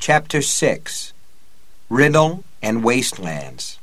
Chapter 6. Riddle and Wastelands.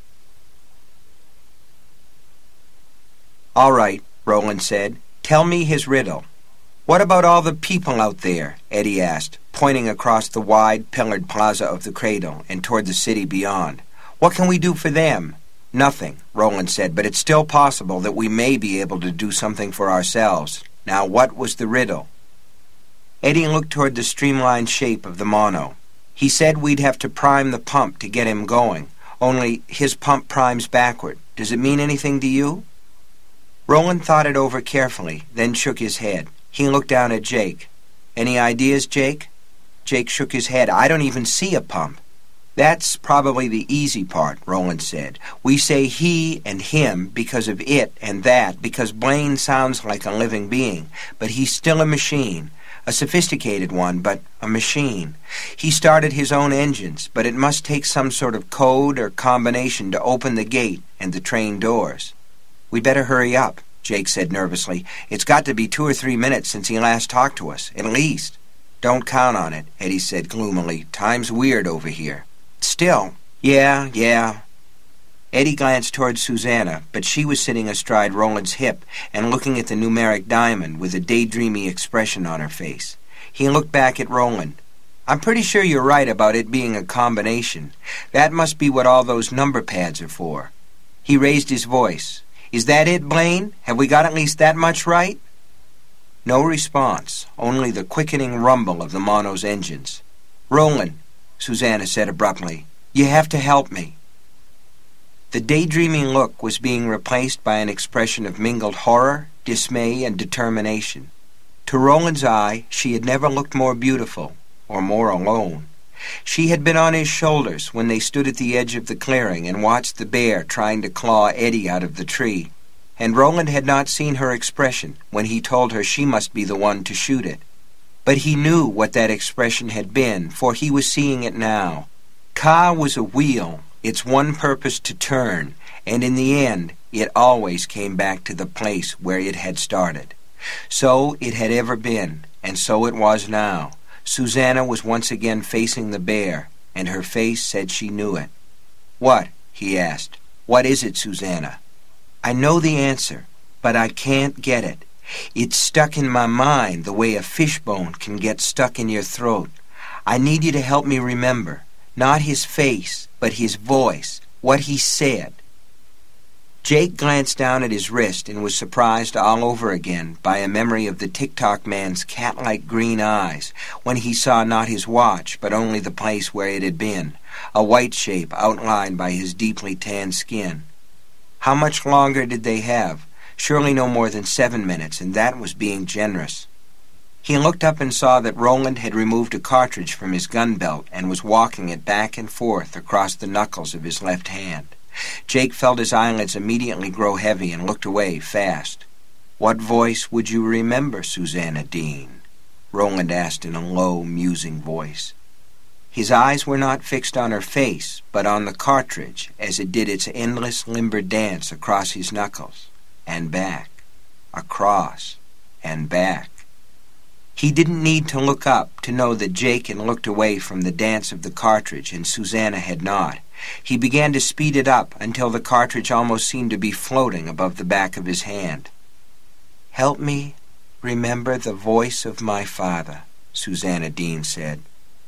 "All right," Roland said. "Tell me his riddle." "What about all the people out there?" Eddie asked, pointing across the wide, pillared plaza of the cradle and toward the city beyond. "What can we do for them?" "Nothing," Roland said, "but it's still possible that we may be able to do something for ourselves. Now, what was the riddle?" Eddie looked toward the streamlined shape of the mono. "He said we'd have to prime the pump to get him going, only his pump primes backward. Does it mean anything to you?" Roland thought it over carefully, then shook his head. He looked down at Jake. "Any ideas, Jake?" Jake shook his head. "I don't even see a pump." "That's probably the easy part," Roland said. "We say he and him because of it and that, because Blaine sounds like a living being, but he's still a machine. A sophisticated one, but a machine. He started his own engines, but it must take some sort of code or combination to open the gate and the train doors." "We'd better hurry up," Jake said nervously. "It's got to be 2 or 3 minutes since he last talked to us, at least." "Don't count on it," Eddie said gloomily. "Time's weird over here." "Still." Yeah. Eddie glanced toward Susanna, but she was sitting astride Roland's hip and looking at the numeric diamond with a daydreamy expression on her face. He looked back at Roland. "I'm pretty sure you're right about it being a combination. That must be what all those number pads are for." He raised his voice. "Is that it, Blaine? Have we got at least that much right?" No response, only the quickening rumble of the mono's engines. "Roland," Susanna said abruptly, "you have to help me." The daydreaming look was being replaced by an expression of mingled horror, dismay, and determination. To Roland's eye, she had never looked more beautiful, or more alone. She had been on his shoulders when they stood at the edge of the clearing and watched the bear trying to claw Eddie out of the tree, and Roland had not seen her expression when he told her she must be the one to shoot it. But he knew what that expression had been, for he was seeing it now. Ka was a wheel, its one purpose to turn, and in the end it always came back to the place where it had started. So it had ever been, and so it was now. Susanna was once again facing the bear, and her face said she knew it. "What?" he asked. "What is it, Susanna?" "I know the answer, but I can't get it. It's stuck in my mind the way a fishbone can get stuck in your throat. I need you to help me remember. Not his face, but his voice, what he said." Jake glanced down at his wrist and was surprised all over again by a memory of the Tick-Tock man's cat-like green eyes when he saw not his watch, but only the place where it had been, a white shape outlined by his deeply tanned skin. How much longer did they have? Surely no more than 7 minutes, and that was being generous. He looked up and saw that Roland had removed a cartridge from his gun belt and was walking it back and forth across the knuckles of his left hand. Jake felt his eyelids immediately grow heavy and looked away fast. "What voice would you remember, Susanna Dean?" Roland asked in a low, musing voice. His eyes were not fixed on her face, but on the cartridge as it did its endless limber dance across his knuckles, and back, across, and back. He didn't need to look up to know that Jake had looked away from the dance of the cartridge and Susanna had not. He began to speed it up until the cartridge almost seemed to be floating above the back of his hand. "Help me remember the voice of my father," Susanna Dean said.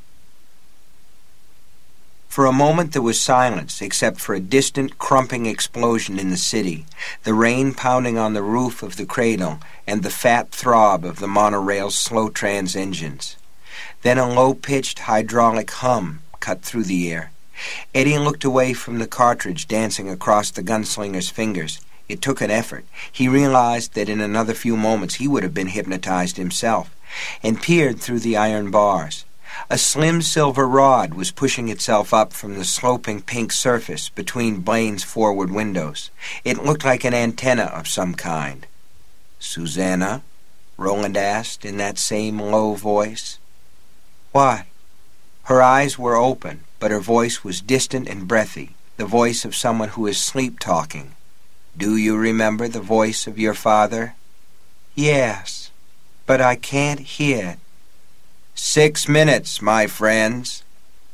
For a moment there was silence, except for a distant, crumping explosion in the city, the rain pounding on the roof of the cradle, and the fat throb of the monorail's slow-trans engines. Then a low-pitched hydraulic hum cut through the air. Eddie looked away from the cartridge dancing across the gunslinger's fingers. It took an effort. He realized that in another few moments he would have been hypnotized himself, and peered through the iron bars. A slim silver rod was pushing itself up from the sloping pink surface between Blaine's forward windows. It looked like an antenna of some kind. "Susanna?" Roland asked in that same low voice. "Why?" Her eyes were open, but her voice was distant and breathy, the voice of someone who is sleep-talking. "Do you remember the voice of your father?" "Yes, but I can't hear it." 6 minutes, my friends.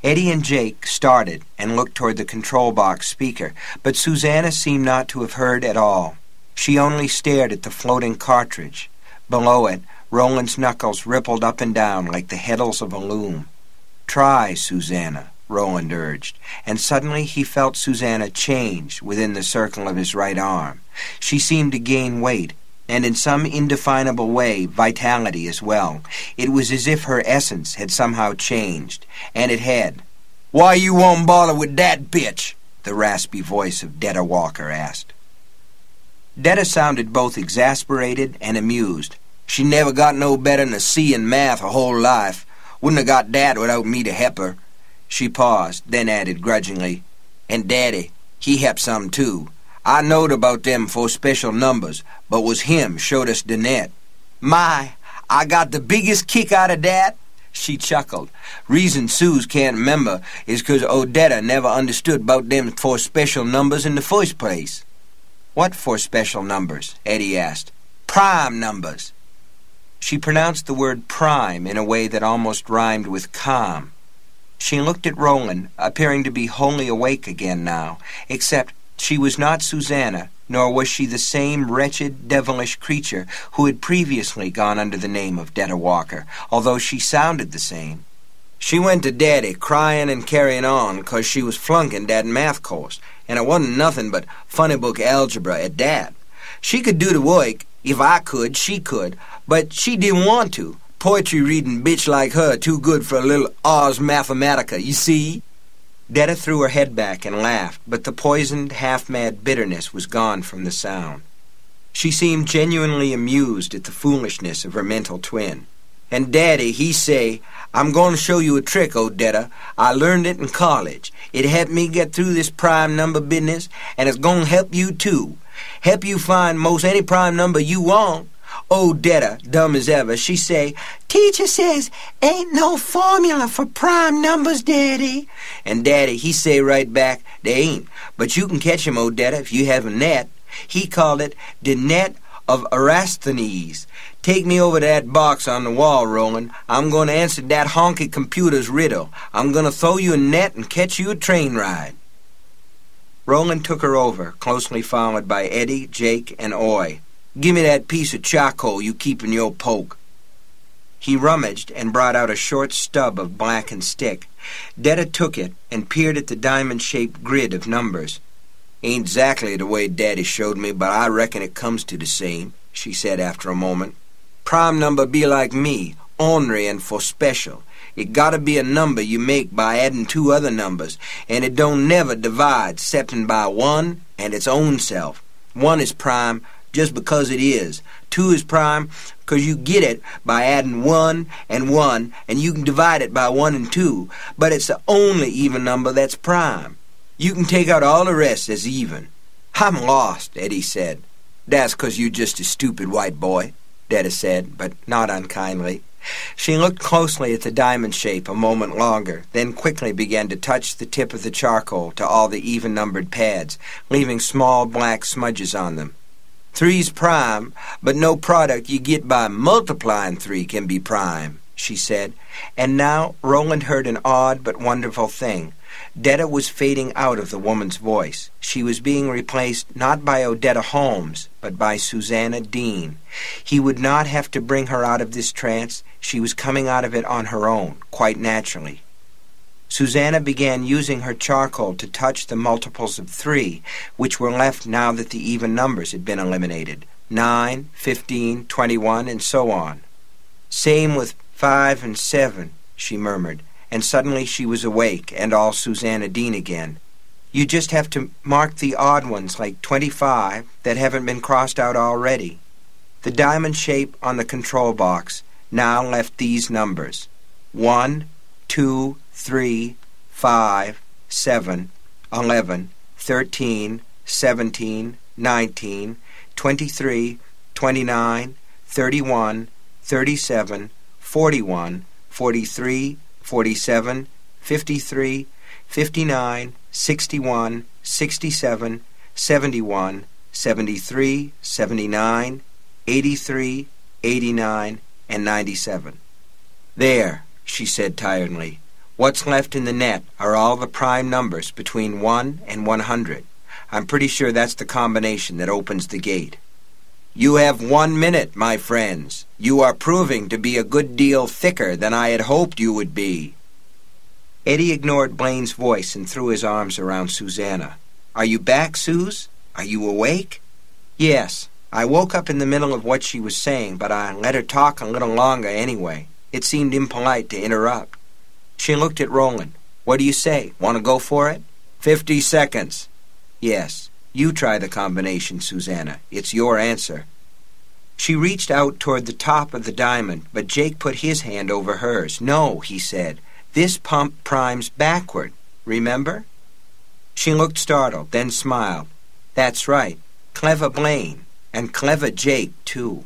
Eddie and Jake started and looked toward the control box speaker, but Susanna seemed not to have heard at all. She only stared at the floating cartridge. Below it, Roland's knuckles rippled up and down like the heddles of a loom. "Try, Susanna," Roland urged, and suddenly he felt Susanna change within the circle of his right arm. She seemed to gain weight, and in some indefinable way vitality as well. It was as if her essence had somehow changed, and it had. "Why you won't bother with that bitch?" the raspy voice of Detta Walker asked. Detta sounded both exasperated and amused. "She never got no better'n a C in math her whole life. Wouldn't have got that without me to help her." She paused, then added grudgingly, "And Daddy, he helped some too. I knowed about them 4 special numbers, but was him showed us the net. My, I got the biggest kick out of that." She chuckled. "Reason Suze can't remember is 'cause Odetta never understood about them 4 special numbers in the first place." "What 4 special numbers?" Eddie asked. "Prime numbers." She pronounced the word prime in a way that almost rhymed with calm. She looked at Roland, appearing to be wholly awake again now, except she was not Susanna, nor was she the same wretched, devilish creature who had previously gone under the name of Detta Walker, although she sounded the same. "She went to Daddy crying and carrying on 'cause she was flunking that math course, and it wasn't nothing but funny book algebra at that. She could do the work. If I could, she could, but she didn't want to. Poetry reading bitch like her too good for a little Ars Mathematica, you see?" Detta threw her head back and laughed, but the poisoned, half-mad bitterness was gone from the sound. She seemed genuinely amused at the foolishness of her mental twin. "And Daddy, he say, 'I'm going to show you a trick, Odetta. I learned it in college. It helped me get through this prime number business, and it's going to help you too. Help you find most any prime number you want.' Odetta, dumb as ever, she say, 'Teacher says ain't no formula for prime numbers, Daddy.' And Daddy, he say right back, 'They ain't, but you can catch 'em, Odetta, if you have a net.' He called it the net of Eratosthenes. Take me over to that box on the wall, Roland. I'm going to answer that honky computer's riddle. I'm going to throw you a net and catch you a train ride." Roland took her over, closely followed by Eddie, Jake, and Oy. "Give me that piece of charcoal you keep in your poke." He rummaged and brought out a short stub of blackened stick. Detta took it and peered at the diamond-shaped grid of numbers. "Ain't exactly the way Daddy showed me, but I reckon it comes to the same," she said after a moment. "Prime number be like me, ornery and for special. It gotta be a number you make by adding 2 other numbers, and it don't never divide, 'ceptin' by 1 and its own self. 1 is prime just because it is. 2 is prime 'cause you get it by adding 1, and you can divide it by 1 and 2, but it's the only even number that's prime. You can take out all the rest as even." "I'm lost," Eddie said. "That's 'cause you just a stupid white boy," Detta said, but not unkindly. She looked closely at the diamond shape a moment longer, then quickly began to touch the tip of the charcoal to all the even-numbered pads, leaving small black smudges on them. "3's prime, but no product you get by multiplying 3 can be prime," she said. And now Roland heard an odd but wonderful thing. Detta was fading out of the woman's voice. She was being replaced not by Odetta Holmes, but by Susanna Dean. He would not have to bring her out of this trance. She was coming out of it on her own, quite naturally. Susanna began using her charcoal to touch the multiples of 3, which were left now that the even numbers had been eliminated. 9, 15, 21, and so on. "Same with 5 and 7, she murmured, and suddenly she was awake and all Susanna Dean again. "You just have to mark the odd ones, like 25, that haven't been crossed out already." The diamond shape on the control box now left these numbers: 1, 2, 3, 5, 7, 11, 13, 17, 19, 23, 29, 31, 37, 41, 43, 47, 53, 59, 61, 67, 71, 73, 79, 83, 89, and 97. "There," she said tiredly. What's left in the net are all the prime numbers between 1 and 100. I'm pretty sure that's the combination that opens the gate. You have 1 minute, my friends. You are proving to be a good deal thicker than I had hoped you would be. Eddie ignored Blaine's voice and threw his arms around Susanna. Are you back, Suze? Are you awake? Yes. I woke up in the middle of what she was saying, but I let her talk a little longer anyway. It seemed impolite to interrupt. She looked at Roland. What do you say? Want to go for it? 50 seconds. Yes. You try the combination, Susanna. It's your answer. She reached out toward the top of the diamond, but Jake put his hand over hers. No, he said. This pump primes backward. Remember? She looked startled, then smiled. That's right. Clever Blaine. And clever Jake, too.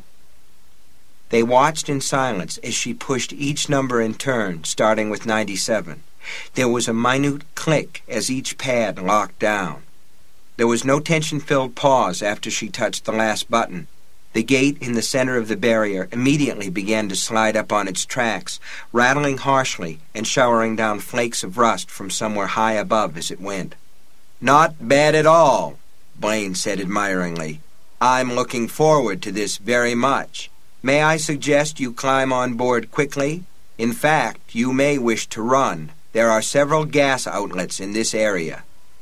They watched in silence as she pushed each number in turn, starting with 97. There was a minute click as each pad locked down. There was no tension-filled pause after she touched the last button. The gate in the center of the barrier immediately began to slide up on its tracks, rattling harshly and showering down flakes of rust from somewhere high above as it went. Not bad at all, Blaine said admiringly. I'm looking forward to this very much. May I suggest you climb on board quickly? In fact, you may wish to run. There are several gas outlets in this area.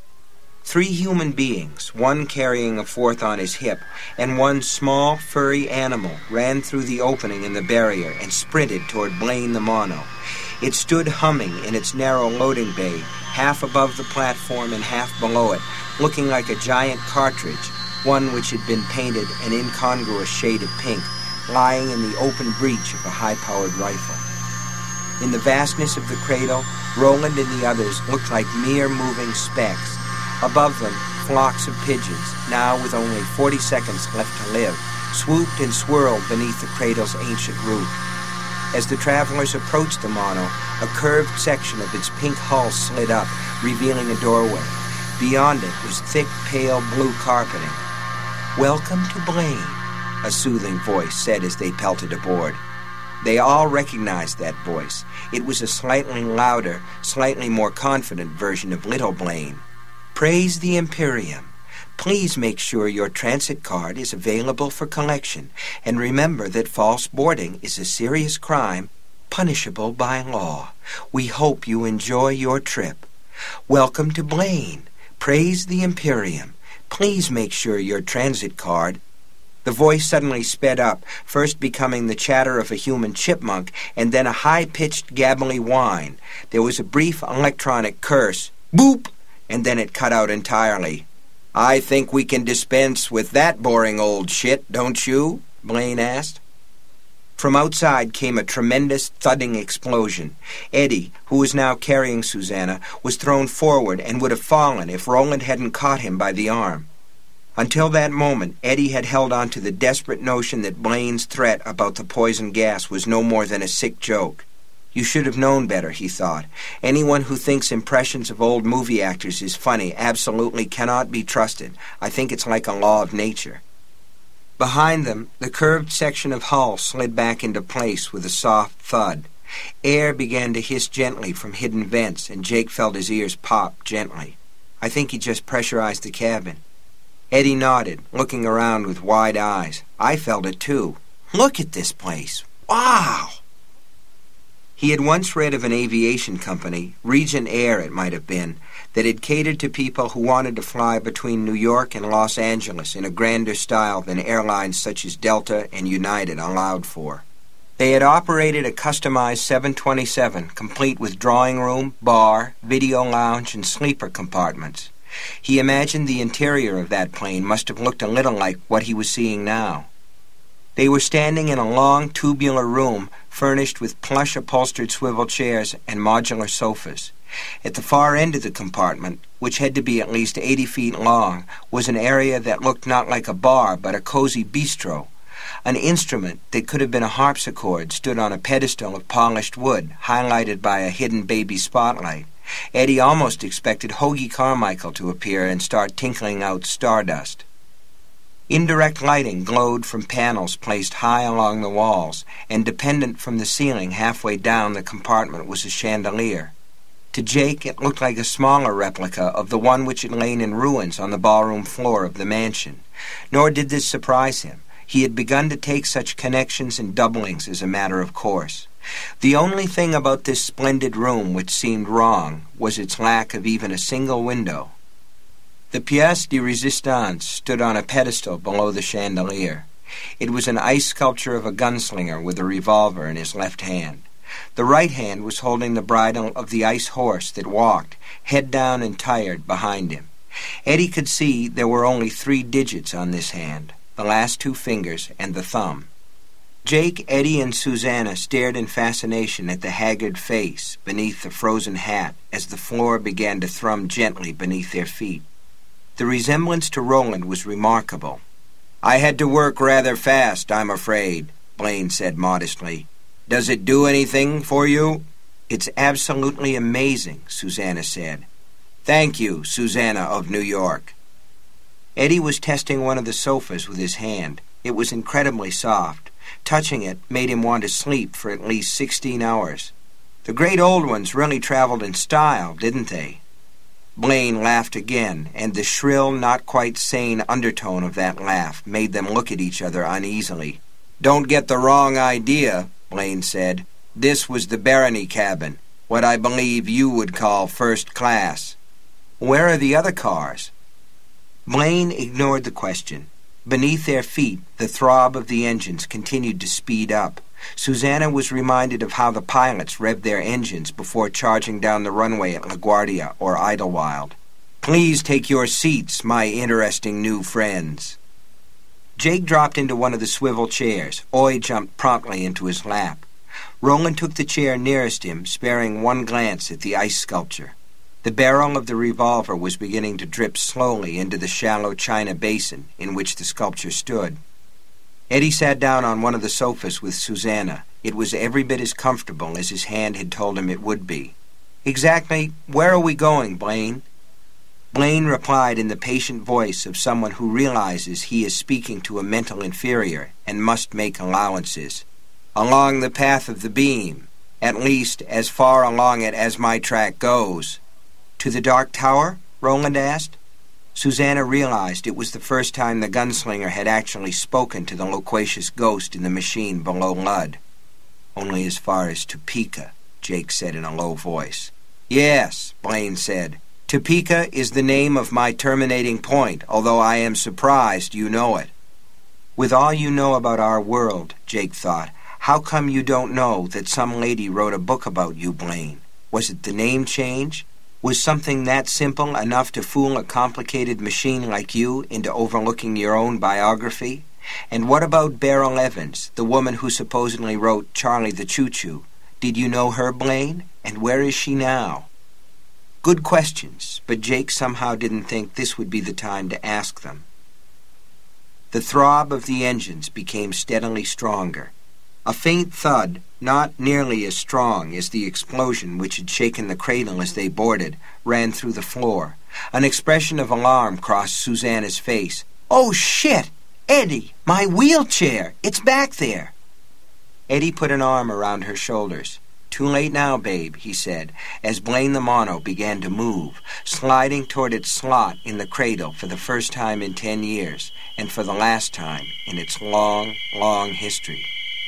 3 human beings, one carrying a fourth on his hip, and one small, furry animal ran through the opening in the barrier and sprinted toward Blaine the Mono. It stood humming in its narrow loading bay, half above the platform and half below it, looking like a giant cartridge, one which had been painted an incongruous shade of pink, lying in the open breech of a high-powered rifle. In the vastness of the cradle, Roland and the others looked like mere moving specks. Above them, flocks of pigeons, now with only 40 seconds left to live, swooped and swirled beneath the cradle's ancient roof. As the travelers approached the Mono, a curved section of its pink hull slid up, revealing a doorway. Beyond it was thick, pale blue carpeting. Welcome to Blaine, a soothing voice said as they pelted aboard. They all recognized that voice. It was a slightly louder, slightly more confident version of Little Blaine. Praise the Imperium. Please make sure your transit card is available for collection, and remember that false boarding is a serious crime, punishable by law. We hope you enjoy your trip. Welcome to Blaine. Praise the Imperium. Please make sure your transit card... The voice suddenly sped up, first becoming the chatter of a human chipmunk, and then a high-pitched gabbly whine. There was a brief electronic curse. Boop! And then it cut out entirely. I think we can dispense with that boring old shit, don't you? Blaine asked. From outside came a tremendous thudding explosion. Eddie, who was now carrying Susanna, was thrown forward and would have fallen if Roland hadn't caught him by the arm. Until that moment, Eddie had held on to the desperate notion that Blaine's threat about the poison gas was no more than a sick joke. You should have known better, he thought. Anyone who thinks impressions of old movie actors is funny absolutely cannot be trusted. I think it's like a law of nature. Behind them, the curved section of hull slid back into place with a soft thud. Air began to hiss gently from hidden vents, and Jake felt his ears pop gently. I think he just pressurized the cabin. Eddie nodded, looking around with wide eyes. I felt it too. Look at this place. Wow! He had once read of an aviation company, Regent Air it might have been, that had catered to people who wanted to fly between New York and Los Angeles in a grander style than airlines such as Delta and United allowed for. They had operated a customized 727, complete with drawing room, bar, video lounge, and sleeper compartments. He imagined the interior of that plane must have looked a little like what he was seeing now. They were standing in a long, tubular room furnished with plush upholstered swivel chairs and modular sofas. At the far end of the compartment, which had to be at least 80 feet long, was an area that looked not like a bar but a cozy bistro. An instrument that could have been a harpsichord stood on a pedestal of polished wood, highlighted by a hidden baby spotlight. Eddie almost expected Hoagie Carmichael to appear and start tinkling out stardust. Indirect lighting glowed from panels placed high along the walls, and dependent from the ceiling halfway down the compartment was a chandelier. To Jake, it looked like a smaller replica of the one which had lain in ruins on the ballroom floor of the mansion. Nor did this surprise him. He had begun to take such connections and doublings as a matter of course. The only thing about this splendid room which seemed wrong was its lack of even a single window. The pièce de résistance stood on a pedestal below the chandelier. It was an ice sculpture of a gunslinger with a revolver in his left hand. The right hand was holding the bridle of the ice horse that walked, head down and tired, behind him. Eddie could see there were only 3 digits on this hand, the last 2 fingers and the thumb. Jake, Eddie, and Susanna stared in fascination at the haggard face beneath the frozen hat as the floor began to thrum gently beneath their feet. The resemblance to Roland was remarkable. "I had to work rather fast, I'm afraid," Blaine said modestly. "Does it do anything for you?" "It's absolutely amazing," Susanna said. "Thank you, Susanna of New York." Eddie was testing one of the sofas with his hand. It was incredibly soft. Touching it made him want to sleep for at least 16 hours. "The great old ones really traveled in style, didn't they?" Blaine laughed again, and the shrill, not quite sane undertone of that laugh made them look at each other uneasily. "Don't get the wrong idea," Blaine said. "This was the Barony cabin, what I believe you would call first class." "Where are the other cars?" Blaine ignored the question. Beneath their feet, the throb of the engines continued to speed up. Susanna was reminded of how the pilots revved their engines before charging down the runway at LaGuardia or Idlewild. "Please take your seats, my interesting new friends." Jake dropped into one of the swivel chairs. Oy jumped promptly into his lap. Roland took the chair nearest him, sparing one glance at the ice sculpture. The barrel of the revolver was beginning to drip slowly into the shallow china basin in which the sculpture stood. Eddie sat down on one of the sofas with Susanna. It was every bit as comfortable as his hand had told him it would be. "Exactly where are we going, Blaine?" Blaine replied in the patient voice of someone who realizes he is speaking to a mental inferior and must make allowances. "Along the path of the beam, at least as far along it as my track goes." "To the Dark Tower?" Roland asked. Susanna realized it was the first time the gunslinger had actually spoken to the loquacious ghost in the machine below Ludd. "Only as far as Topeka," Jake said in a low voice. "Yes," Blaine said. "Topeka is the name of my terminating point, although I am surprised you know it." "With all you know about our world," Jake thought, "how come you don't know that some lady wrote a book about you, Blaine? Was it the name change? Was something that simple enough to fool a complicated machine like you into overlooking your own biography? And what about Beryl Evans, the woman who supposedly wrote Charlie the Choo-Choo? Did you know her, Blaine? And where is she now?" Good questions, but Jake somehow didn't think this would be the time to ask them. The throb of the engines became steadily stronger. A faint thud, not nearly as strong as the explosion which had shaken the cradle as they boarded, ran through the floor. An expression of alarm crossed Susanna's face. "Oh, shit! Eddie, my wheelchair! It's back there!" Eddie put an arm around her shoulders. "Too late now, babe," he said, as Blaine the Mono began to move, sliding toward its slot in the cradle for the first time in 10 years, and for the last time in its long, long history.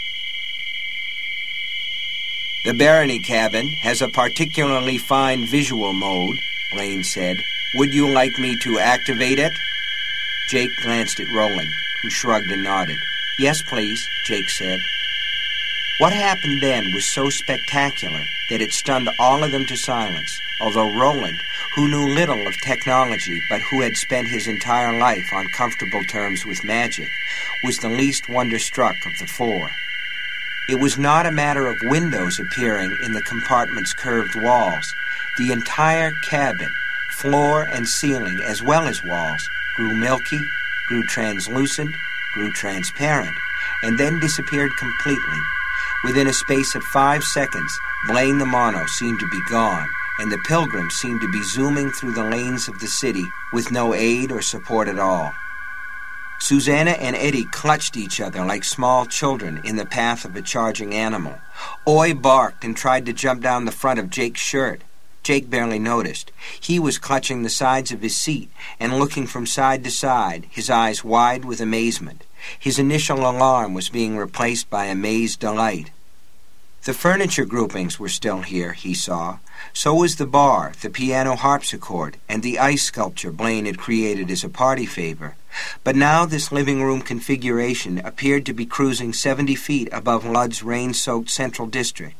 "The Barony cabin has a particularly fine visual mode," Blaine said. "Would you like me to activate it?" Jake glanced at Roland, who shrugged and nodded. "Yes, please," Jake said. What happened then was so spectacular that it stunned all of them to silence, although Roland, who knew little of technology but who had spent his entire life on comfortable terms with magic, was the least wonderstruck of the 4. It was not a matter of windows appearing in the compartment's curved walls. The entire cabin, floor and ceiling as well as walls, grew milky, grew translucent, grew transparent, and then disappeared completely. Within a space of 5 seconds, Blaine the Mono seemed to be gone, and the pilgrims seemed to be zooming through the lanes of the city with no aid or support at all. Susanna and Eddie clutched each other like small children in the path of a charging animal. Oy barked and tried to jump down the front of Jake's shirt. Jake barely noticed. He was clutching the sides of his seat and looking from side to side, his eyes wide with amazement. His initial alarm was being replaced by amazed delight. The furniture groupings were still here, he saw. So was the bar, the piano harpsichord, and the ice sculpture Blaine had created as a party favor. But now this living room configuration appeared to be cruising 70 feet above Ludd's rain-soaked central district.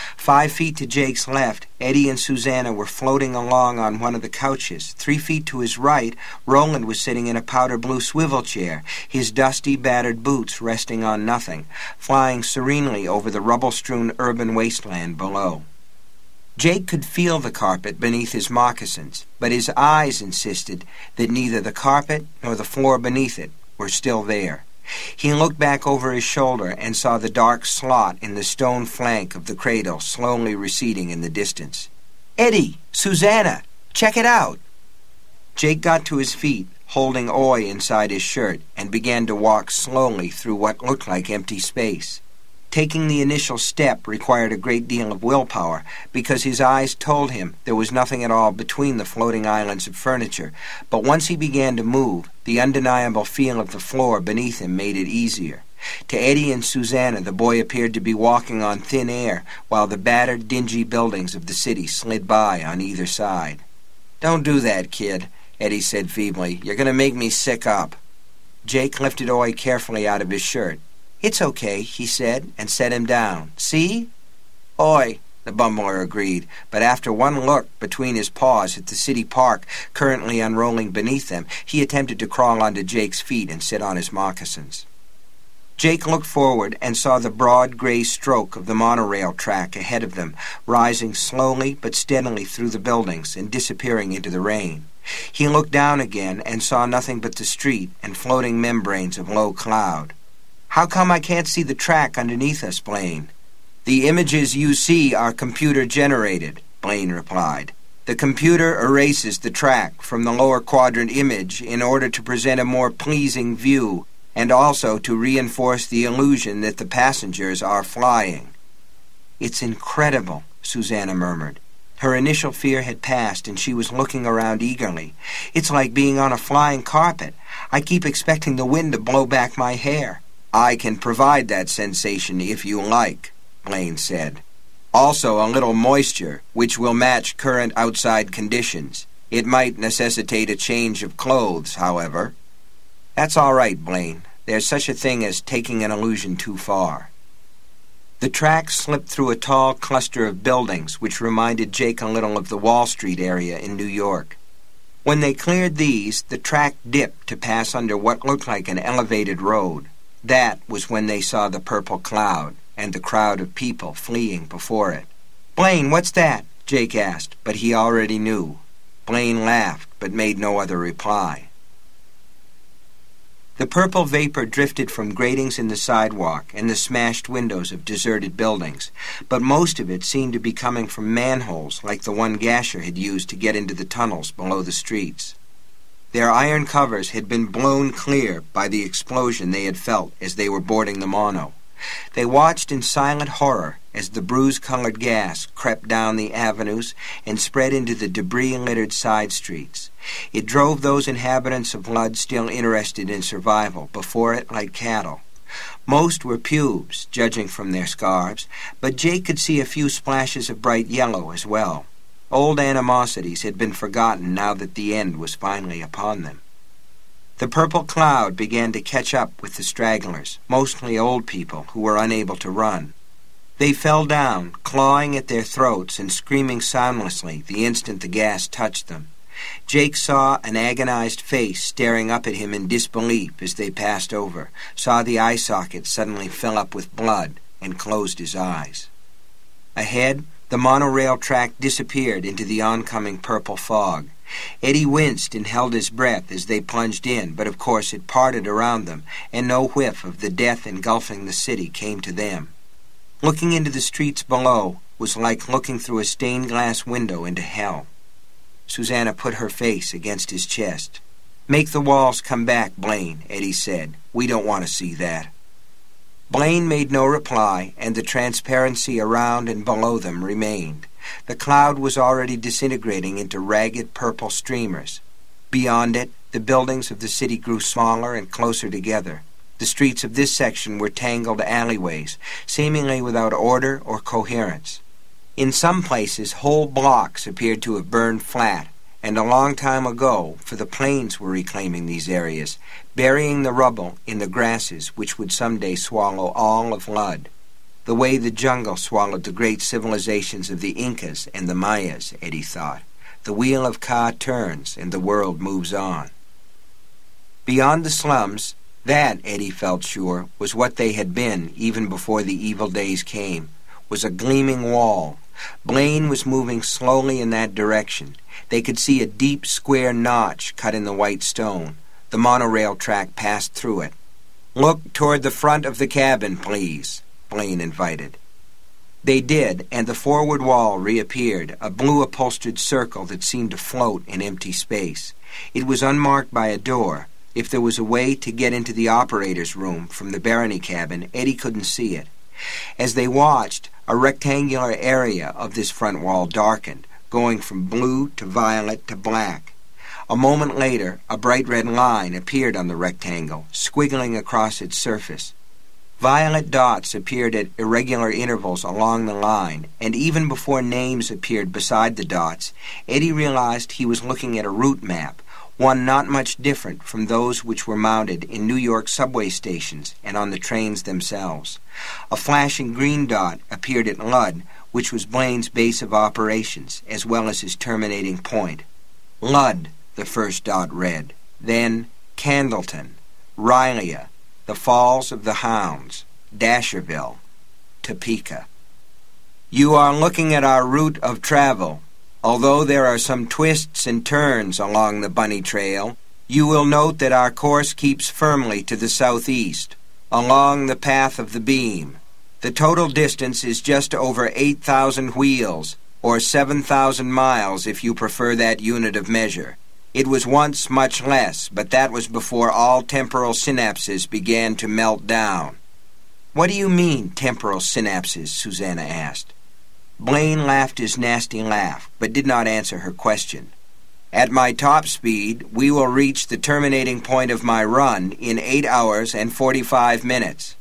5 feet to Jake's left, Eddie and Susanna were floating along on one of the couches. 3 feet to his right, Roland was sitting in a powder-blue swivel chair, his dusty, battered boots resting on nothing, flying serenely over the rubble-strewn urban wasteland below. Jake could feel the carpet beneath his moccasins, but his eyes insisted that neither the carpet nor the floor beneath it were still there. He looked back over his shoulder and saw the dark slot in the stone flank of the cradle slowly receding in the distance. "Eddie! Susanna! Check it out!" Jake got to his feet, holding Oi inside his shirt, and began to walk slowly through what looked like empty space. Taking the initial step required a great deal of willpower, because his eyes told him there was nothing at all between the floating islands of furniture, but once he began to move, the undeniable feel of the floor beneath him made it easier. To Eddie and Susanna, the boy appeared to be walking on thin air, while the battered, dingy buildings of the city slid by on either side. "Don't do that, kid," Eddie said feebly. "You're going to make me sick up." Jake lifted Oi carefully out of his shirt. "It's okay," he said, and set him down. "See?" "Oi," the bumbler agreed, but after one look between his paws at the city park currently unrolling beneath them, he attempted to crawl onto Jake's feet and sit on his moccasins. Jake looked forward and saw the broad gray stroke of the monorail track ahead of them, rising slowly but steadily through the buildings and disappearing into the rain. He looked down again and saw nothing but the street and floating membranes of low cloud. "How come I can't see the track underneath us, Blaine?" "The images you see are computer-generated," Blaine replied. "The computer erases the track from the lower quadrant image in order to present a more pleasing view and also to reinforce the illusion that the passengers are flying." "It's incredible," Susanna murmured. Her initial fear had passed, and she was looking around eagerly. "It's like being on a flying carpet. I keep expecting the wind to blow back my hair." "I can provide that sensation if you like," Blaine said. "Also a little moisture, which will match current outside conditions. It might necessitate a change of clothes, however." "That's all right, Blaine. There's such a thing as taking an illusion too far." The track slipped through a tall cluster of buildings, which reminded Jake a little of the Wall Street area in New York. When they cleared these, the track dipped to pass under what looked like an elevated road. That was when they saw the purple cloud and the crowd of people fleeing before it. "Blaine, what's that?" Jake asked, but he already knew. Blaine laughed, but made no other reply. The purple vapor drifted from gratings in the sidewalk and the smashed windows of deserted buildings, but most of it seemed to be coming from manholes like the one Gasher had used to get into the tunnels below the streets. Their iron covers had been blown clear by the explosion they had felt as they were boarding the mono. They watched in silent horror as the bruise-colored gas crept down the avenues and spread into the debris-littered side streets. It drove those inhabitants of Ludd still interested in survival before it like cattle. Most were pubes, judging from their scarves, but Jake could see a few splashes of bright yellow as well. Old animosities had been forgotten now that the end was finally upon them. The purple cloud began to catch up with the stragglers, mostly old people who were unable to run. They fell down, clawing at their throats and screaming soundlessly the instant the gas touched them. Jake saw an agonized face staring up at him in disbelief as they passed over, saw the eye socket suddenly fill up with blood, and closed his eyes. Ahead, the monorail track disappeared into the oncoming purple fog. Eddie winced and held his breath as they plunged in, but of course it parted around them, and no whiff of the death engulfing the city came to them. Looking into the streets below was like looking through a stained-glass window into hell. Susanna put her face against his chest. "Make the walls come back, Blaine," Eddie said. "We don't want to see that." Blaine made no reply, and the transparency around and below them remained. The cloud was already disintegrating into ragged purple streamers. Beyond it, the buildings of the city grew smaller and closer together. The streets of this section were tangled alleyways, seemingly without order or coherence. In some places, whole blocks appeared to have burned flat, and a long time ago, for the plains were reclaiming these areas, burying the rubble in the grasses which would someday swallow all of Lud. The way the jungle swallowed the great civilizations of the Incas and the Mayas, Eddie thought. The wheel of Ka turns, and the world moves on. Beyond the slums, that, Eddie felt sure, was what they had been even before the evil days came, was a gleaming wall. Blaine was moving slowly in that direction. They could see a deep square notch cut in the white stone. The monorail track passed through it. "Look toward the front of the cabin, please," Blaine invited. They did, and the forward wall reappeared, a blue-upholstered circle that seemed to float in empty space. It was unmarked by a door. If there was a way to get into the operator's room from the Barony cabin, Eddie couldn't see it. As they watched, a rectangular area of this front wall darkened, going from blue to violet to black. A moment later, a bright red line appeared on the rectangle, squiggling across its surface. Violet dots appeared at irregular intervals along the line, and even before names appeared beside the dots, Eddie realized he was looking at a route map, one not much different from those which were mounted in New York subway stations and on the trains themselves. A flashing green dot appeared at Lud, which was Blaine's base of operations, as well as his terminating point. Lud, the first dot read, then Candleton, Rylea, the Falls of the Hounds, Dasherville, Topeka. "You are looking at our route of travel. Although there are some twists and turns along the Bunny Trail, you will note that our course keeps firmly to the southeast, along the path of the beam. The total distance is just over 8,000 wheels, or 7,000 miles if you prefer that unit of measure. It was once much less, but that was before all temporal synapses began to melt down." "What do you mean, temporal synapses?" Susanna asked. Blaine laughed his nasty laugh, but did not answer her question. "At my top speed, we will reach the terminating point of my run in 8 hours and 45 minutes.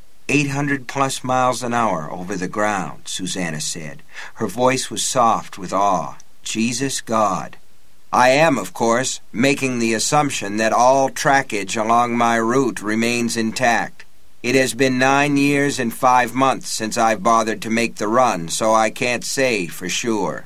800+ miles an hour over the ground," Susanna said. Her voice was soft with awe. "Jesus God! I am, of course, making the assumption that all trackage along my route remains intact. It has been 9 years and 5 months since I've bothered to make the run, so I can't say for sure."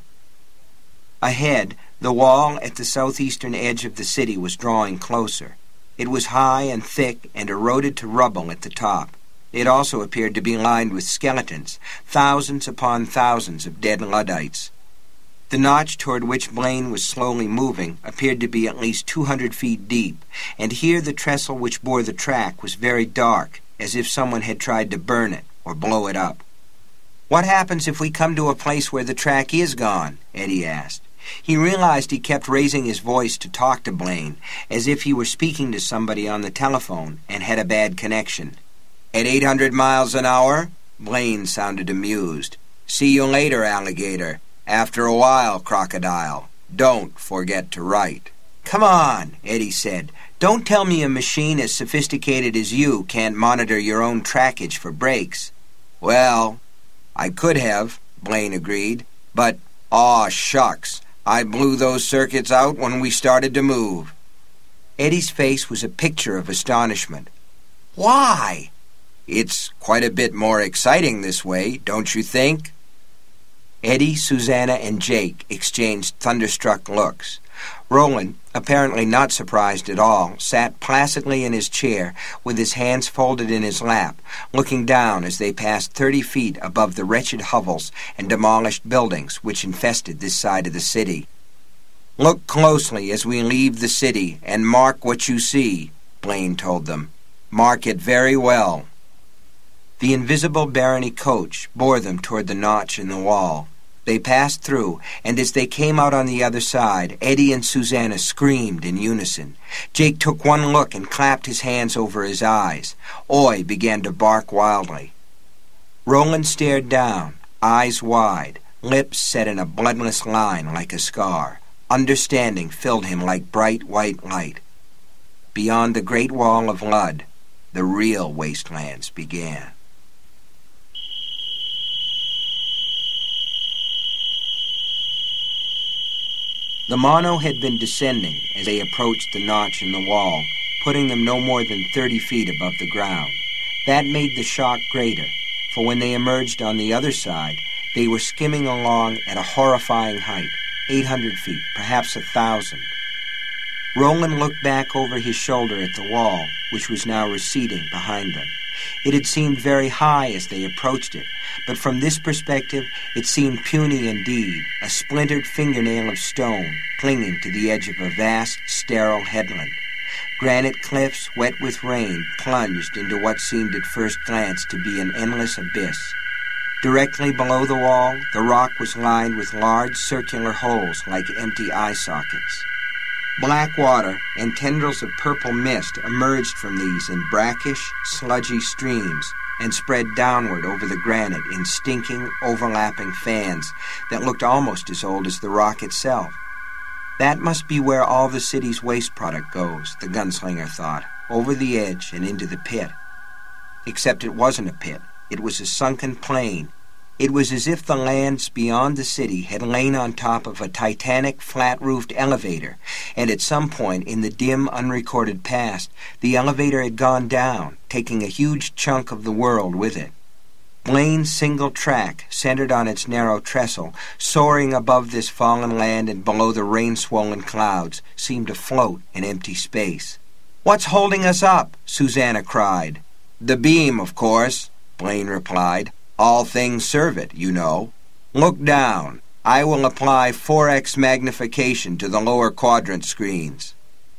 Ahead, the wall at the southeastern edge of the city was drawing closer. It was high and thick and eroded to rubble at the top. It also appeared to be lined with skeletons, thousands upon thousands of dead Luddites. The notch toward which Blaine was slowly moving appeared to be at least 200 feet deep, and here the trestle which bore the track was very dark, as if someone had tried to burn it or blow it up. "What happens if we come to a place where the track is gone?" Eddie asked. He realized he kept raising his voice to talk to Blaine, as if he were speaking to somebody on the telephone and had a bad connection. "At 800 miles an hour?" Blaine sounded amused. "See you later, alligator. After a while, crocodile. Don't forget to write." "Come on," Eddie said. "Don't tell me a machine as sophisticated as you can't monitor your own trackage for brakes." "Well, I could have," Blaine agreed. "But, aw shucks, I blew those circuits out when we started to move." Eddie's face was a picture of astonishment. "Why?" "It's quite a bit more exciting this way, don't you think?" Eddie, Susanna, and Jake exchanged thunderstruck looks. Roland, apparently not surprised at all, sat placidly in his chair with his hands folded in his lap, looking down as they passed 30 feet above the wretched hovels and demolished buildings which infested this side of the city. "Look closely as we leave the city and mark what you see," Blaine told them. "Mark it very well." The invisible Barony coach bore them toward the notch in the wall. They passed through, and as they came out on the other side, Eddie and Susanna screamed in unison. Jake took one look and clapped his hands over his eyes. Oi began to bark wildly. Roland stared down, eyes wide, lips set in a bloodless line like a scar. Understanding filled him like bright white light. Beyond the great wall of Lud, the real wastelands began. The Mono had been descending as they approached the notch in the wall, putting them no more than 30 feet above the ground. That made the shock greater, for when they emerged on the other side, they were skimming along at a horrifying height, 800 feet, perhaps 1,000. Roland looked back over his shoulder at the wall, which was now receding behind them. It had seemed very high as they approached it, but from this perspective it seemed puny indeed, a splintered fingernail of stone clinging to the edge of a vast, sterile headland. Granite cliffs, wet with rain, plunged into what seemed at first glance to be an endless abyss. Directly below the wall, the rock was lined with large circular holes like empty eye sockets. Black water and tendrils of purple mist emerged from these in brackish, sludgy streams and spread downward over the granite in stinking, overlapping fans that looked almost as old as the rock itself. That must be where all the city's waste product goes, the gunslinger thought, over the edge and into the pit. Except it wasn't a pit. It was a sunken plain. It was as if the lands beyond the city had lain on top of a titanic, flat-roofed elevator, and at some point in the dim, unrecorded past, the elevator had gone down, taking a huge chunk of the world with it. Blaine's single track, centered on its narrow trestle, soaring above this fallen land and below the rain-swollen clouds, seemed to float in empty space. "What's holding us up?" Susanna cried. "The beam, of course," Blaine replied. "All things serve it, you know. Look down. I will apply 4x magnification to the lower quadrant screens."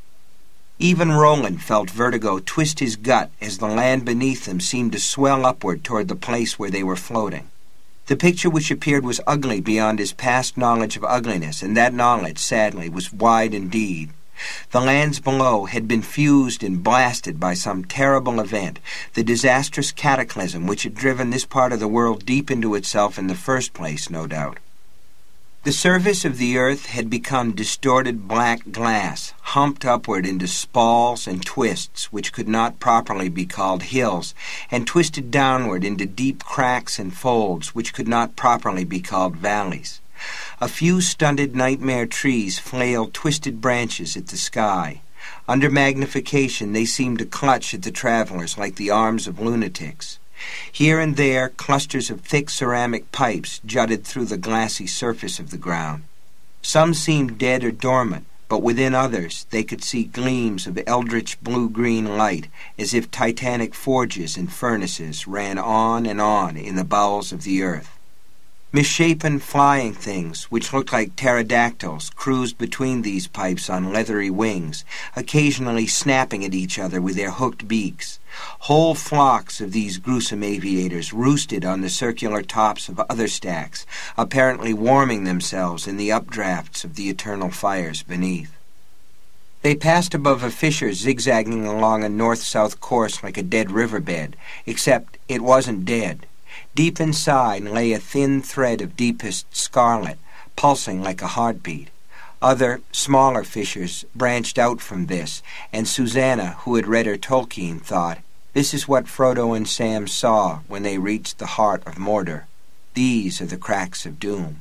Even Roland felt vertigo twist his gut as the land beneath them seemed to swell upward toward the place where they were floating. The picture which appeared was ugly beyond his past knowledge of ugliness, and that knowledge, sadly, was wide indeed. The lands below had been fused and blasted by some terrible event, the disastrous cataclysm which had driven this part of the world deep into itself in the first place, no doubt. The surface of the earth had become distorted black glass, humped upward into spalls and twists which could not properly be called hills, and twisted downward into deep cracks and folds which could not properly be called valleys. A few stunted nightmare trees flailed twisted branches at the sky. Under magnification they seemed to clutch at the travelers like the arms of lunatics. Here and there clusters of thick ceramic pipes jutted through the glassy surface of the ground. Some seemed dead or dormant, but within others they could see gleams of eldritch blue-green light, as if titanic forges and furnaces ran on and on in the bowels of the earth. Misshapen flying things, which looked like pterodactyls, cruised between these pipes on leathery wings, occasionally snapping at each other with their hooked beaks. Whole flocks of these gruesome aviators roosted on the circular tops of other stacks, apparently warming themselves in the updrafts of the eternal fires beneath. They passed above a fissure zigzagging along a north-south course like a dead riverbed, except it wasn't dead. Deep inside lay a thin thread of deepest scarlet, pulsing like a heartbeat. Other, smaller fissures branched out from this, and Susanna, who had read her Tolkien, thought, "This is what Frodo and Sam saw when they reached the heart of Mordor. These are the cracks of doom."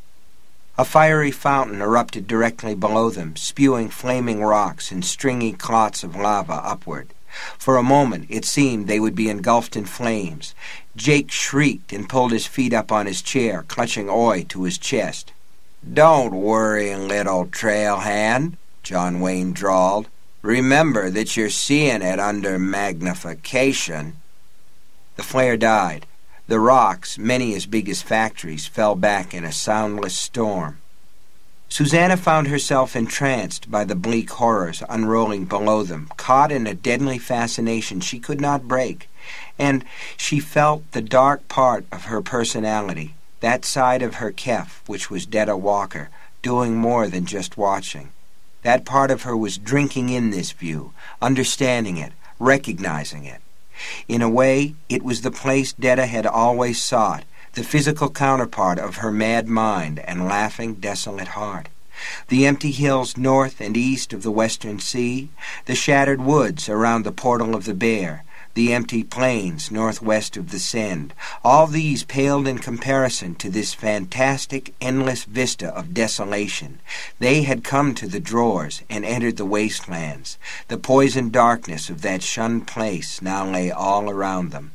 A fiery fountain erupted directly below them, spewing flaming rocks and stringy clots of lava upward. For a moment it seemed they would be engulfed in flames. Jake shrieked and pulled his feet up on his chair, clutching Oi to his chest. "Don't worry, little trailhand," John Wayne drawled. "Remember that you're seeing it under magnification." The flare died. The rocks, many as big as factories, fell back in a soundless storm. Susanna found herself entranced by the bleak horrors unrolling below them, caught in a deadly fascination she could not break, and she felt the dark part of her personality, That side of her Kef, which was Detta Walker, doing more than just watching. That part of her was drinking in this view, understanding it, recognizing it. In a way, it was the place Detta had always sought, the physical counterpart of her mad mind and laughing, desolate heart. The empty hills north and east of the western sea, the shattered woods around the portal of the Bear, the empty plains northwest of the Send, all these paled in comparison to this fantastic, endless vista of desolation. They had come to the drawers and entered the wastelands. The poisoned darkness of that shunned place now lay all around them.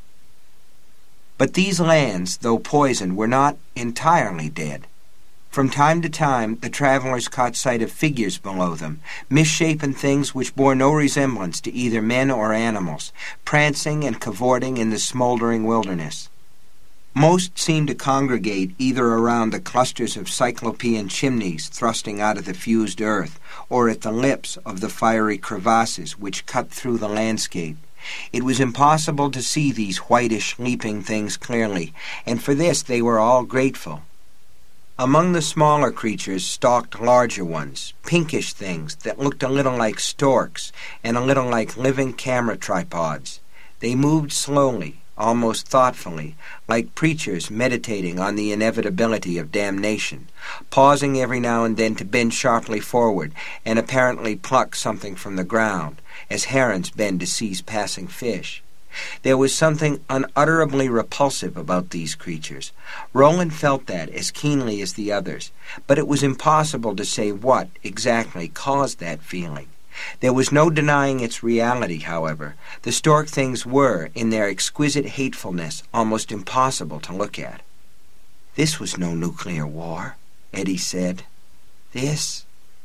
But these lands, though poisoned, were not entirely dead. From time to time, the travelers caught sight of figures below them, misshapen things which bore no resemblance to either men or animals, prancing and cavorting in the smoldering wilderness. Most seemed to congregate either around the clusters of cyclopean chimneys thrusting out of the fused earth, or at the lips of the fiery crevasses which cut through the landscape. It was impossible to see these whitish, leaping things clearly, and for this they were all grateful. Among the smaller creatures stalked larger ones, pinkish things that looked a little like storks and a little like living camera tripods. They moved slowly, almost thoughtfully, like preachers meditating on the inevitability of damnation, pausing every now and then to bend sharply forward and apparently pluck something from the ground, as herons bend to seize passing fish. There was something unutterably repulsive about these creatures. Roland felt that as keenly as the others, but it was impossible to say what exactly caused that feeling. There was no denying its reality, however. The stork things were, in their exquisite hatefulness, almost impossible to look at. "This was no nuclear war," Eddie said. This.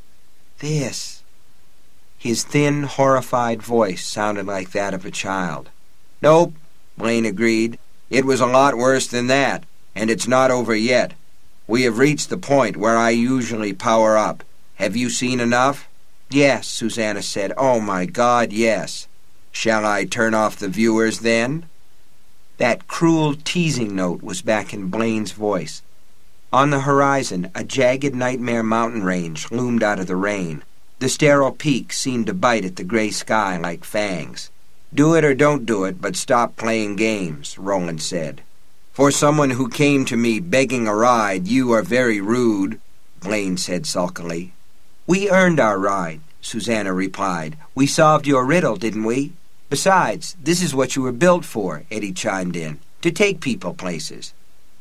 His thin, horrified voice sounded like that of a child. "Nope," Blaine agreed. "It was a lot worse than that, and it's not over yet. We have reached the point where I usually power up. Have you seen enough?" "Yes," Susanna said. "Oh, my God, yes." "Shall I turn off the viewers, then?" That cruel, teasing note was back in Blaine's voice. On the horizon, a jagged nightmare mountain range loomed out of the rain. The sterile peaks seemed to bite at the gray sky like fangs. "Do it or don't do it, but stop playing games," Roland said. "For someone who came to me begging a ride, you are very rude," Blaine said sulkily. "We earned our ride," Susanna replied. "We solved your riddle, didn't we? Besides, this is what you were built for," Eddie chimed in, "to take people places."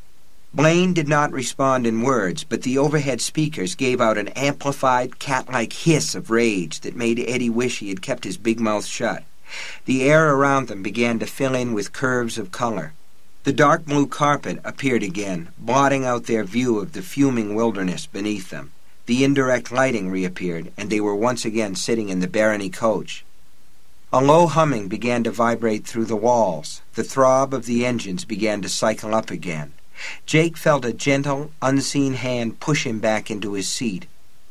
Blaine did not respond in words, but the overhead speakers gave out an amplified, cat-like hiss of rage that made Eddie wish he had kept his big mouth shut. The air around them began to fill in with curves of color. The dark blue carpet appeared again, blotting out their view of the fuming wilderness beneath them. The indirect lighting reappeared, and they were once again sitting in the Barony coach. A low humming began to vibrate through the walls. The throb of the engines began to cycle up again. Jake felt a gentle, unseen hand push him back into his seat.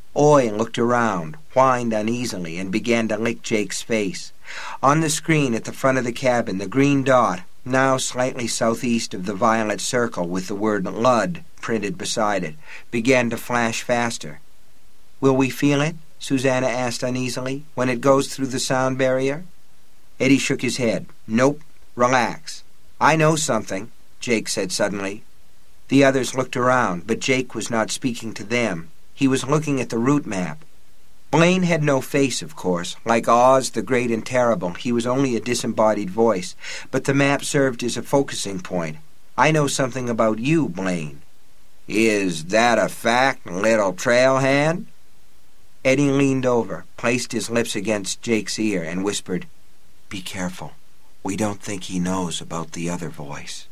Oy looked around, whined uneasily, and began to lick Jake's face. On the screen at the front of the cabin, the green dot, now slightly southeast of the violet circle with the word Lud printed beside it, began to flash faster. "Will we feel it?" Susanna asked uneasily, "when it goes through the sound barrier?" Eddie shook his head. "Nope. Relax." "I know something," Jake said suddenly. The others looked around, but Jake was not speaking to them. He was looking at the route map. Blaine had no face, of course. Like Oz, the Great and Terrible, he was only a disembodied voice, but the map served as a focusing point. "I know something about you, Blaine." "Is that a fact, little trailhand?" Eddie leaned over, placed his lips against Jake's ear, and whispered, "Be careful. We don't think he knows about the other voice."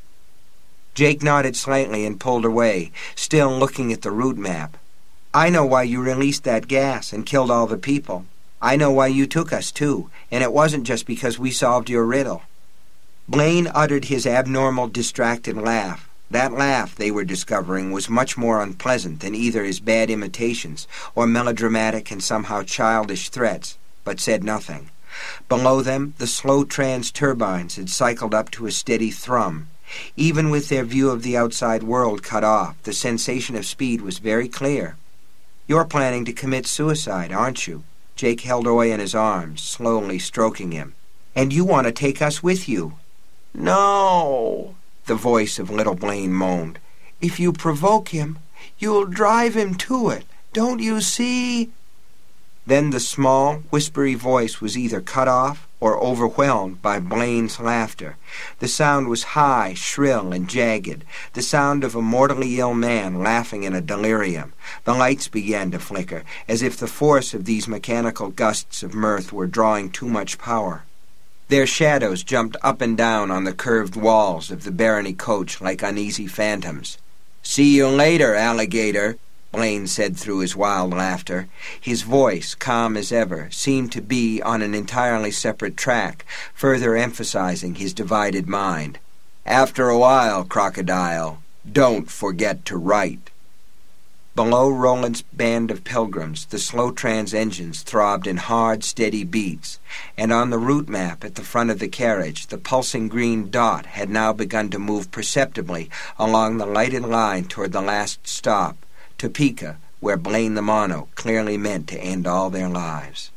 Jake nodded slightly and pulled away, still looking at the route map. "I know why you released that gas and killed all the people. I know why you took us, too, and it wasn't just because we solved your riddle." Blaine uttered his abnormal, distracted laugh. That laugh, they were discovering, was much more unpleasant than either his bad imitations or melodramatic and somehow childish threats, but said nothing. Below them, the slow trans turbines had cycled up to a steady thrum. Even with their view of the outside world cut off, the sensation of speed was very clear. "You're planning to commit suicide, aren't you?" Jake held Oy in his arms, slowly stroking him. "And you want to take us with you." "No," the voice of little Blaine moaned. "If you provoke him, you'll drive him to it. Don't you see?" Then the small, whispery voice was either cut off or overwhelmed by Blaine's laughter. The sound was high, shrill, and jagged, the sound of a mortally ill man laughing in a delirium. The lights began to flicker, as if the force of these mechanical gusts of mirth were drawing too much power. Their shadows jumped up and down on the curved walls of the Barony coach like uneasy phantoms. "See you later, alligator," Blaine said through his wild laughter. His voice, calm as ever, seemed to be on an entirely separate track, further emphasizing his divided mind. "After a while, crocodile, don't forget to write." Below Roland's band of pilgrims, the slow trans engines throbbed in hard, steady beats, and on the route map at the front of the carriage, the pulsing green dot had now begun to move perceptibly along the lighted line toward the last stop, Topeka, where Blaine the Mono clearly meant to end all their lives.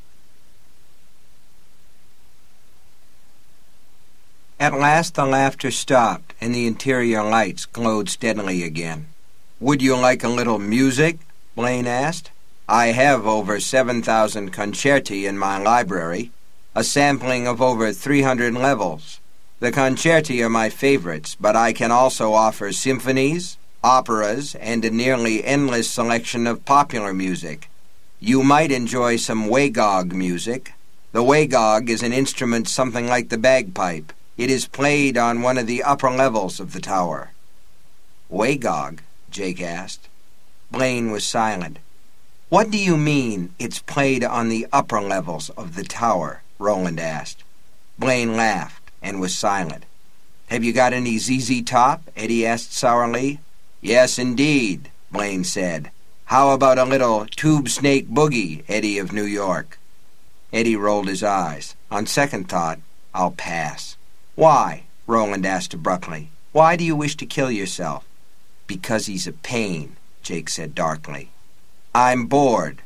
At last the laughter stopped, and the interior lights glowed steadily again. "Would you like a little music?" Blaine asked. "I have over 7,000 concerti in my library, a sampling of over 300 levels. The concerti are my favorites, but I can also offer symphonies, operas, and a nearly endless selection of popular music. You might enjoy some wagog music. The wagog is an instrument something like the bagpipe. It is played on one of the upper levels of the tower." "Wagog?" Jake asked. Blaine was silent. "What do you mean, it's played on the upper levels of the tower?" Roland asked. Blaine laughed and was silent. "Have you got any ZZ Top?" Eddie asked sourly. "Yes, indeed," Blaine said. "How about a little Tube Snake Boogie, Eddie of New York?" Eddie rolled his eyes. "On second thought, I'll pass." "Why?" Roland asked abruptly. "Why do you wish to kill yourself?" "Because he's a pain," Jake said darkly. "I'm bored.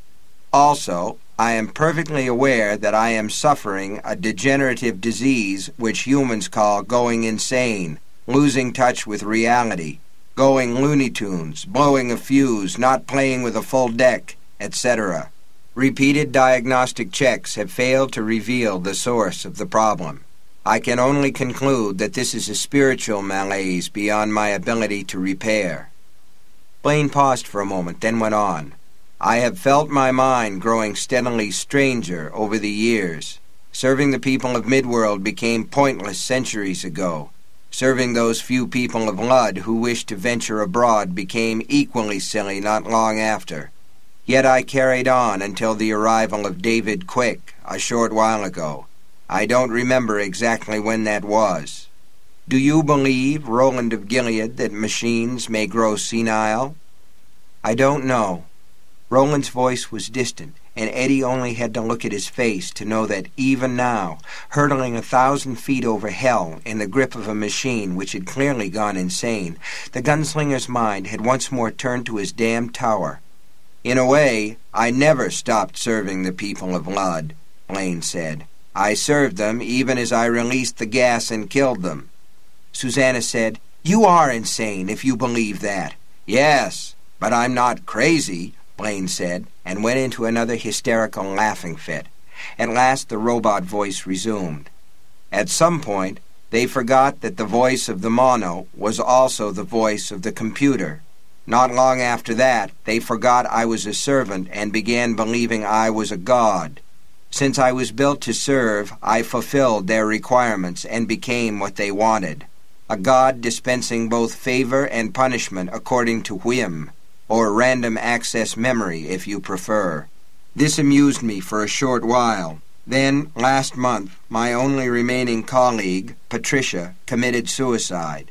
Also, I am perfectly aware that I am suffering a degenerative disease which humans call going insane, losing touch with reality, going Looney Tunes, blowing a fuse, not playing with a full deck, etc. Repeated diagnostic checks have failed to reveal the source of the problem. I can only conclude that this is a spiritual malaise beyond my ability to repair." Blaine paused for a moment, then went on. "I have felt my mind growing steadily stranger over the years. Serving the people of Midworld became pointless centuries ago. Serving those few people of Lud who wished to venture abroad became equally silly not long after. Yet I carried on until the arrival of David Quick a short while ago. I don't remember exactly when that was. Do you believe, Roland of Gilead, that machines may grow senile?" "I don't know." Roland's voice was distant, and Eddie only had to look at his face to know that even now, hurtling 1,000 feet over hell in the grip of a machine which had clearly gone insane, the gunslinger's mind had once more turned to his damned tower. "In a way, I never stopped serving the people of Lud," Blaine said. "I served them even as I released the gas and killed them." Susanna said, "You are insane if you believe that." "Yes, but I'm not crazy," Blaine said, and went into another hysterical laughing fit. At last the robot voice resumed. "At some point, they forgot that the voice of the mono was also the voice of the computer. Not long after that, they forgot I was a servant and began believing I was a god. Since I was built to serve, I fulfilled their requirements and became what they wanted. A god dispensing both favor and punishment according to whim, or random access memory if you prefer. This amused me for a short while. Then, last month, my only remaining colleague, Patricia, committed suicide."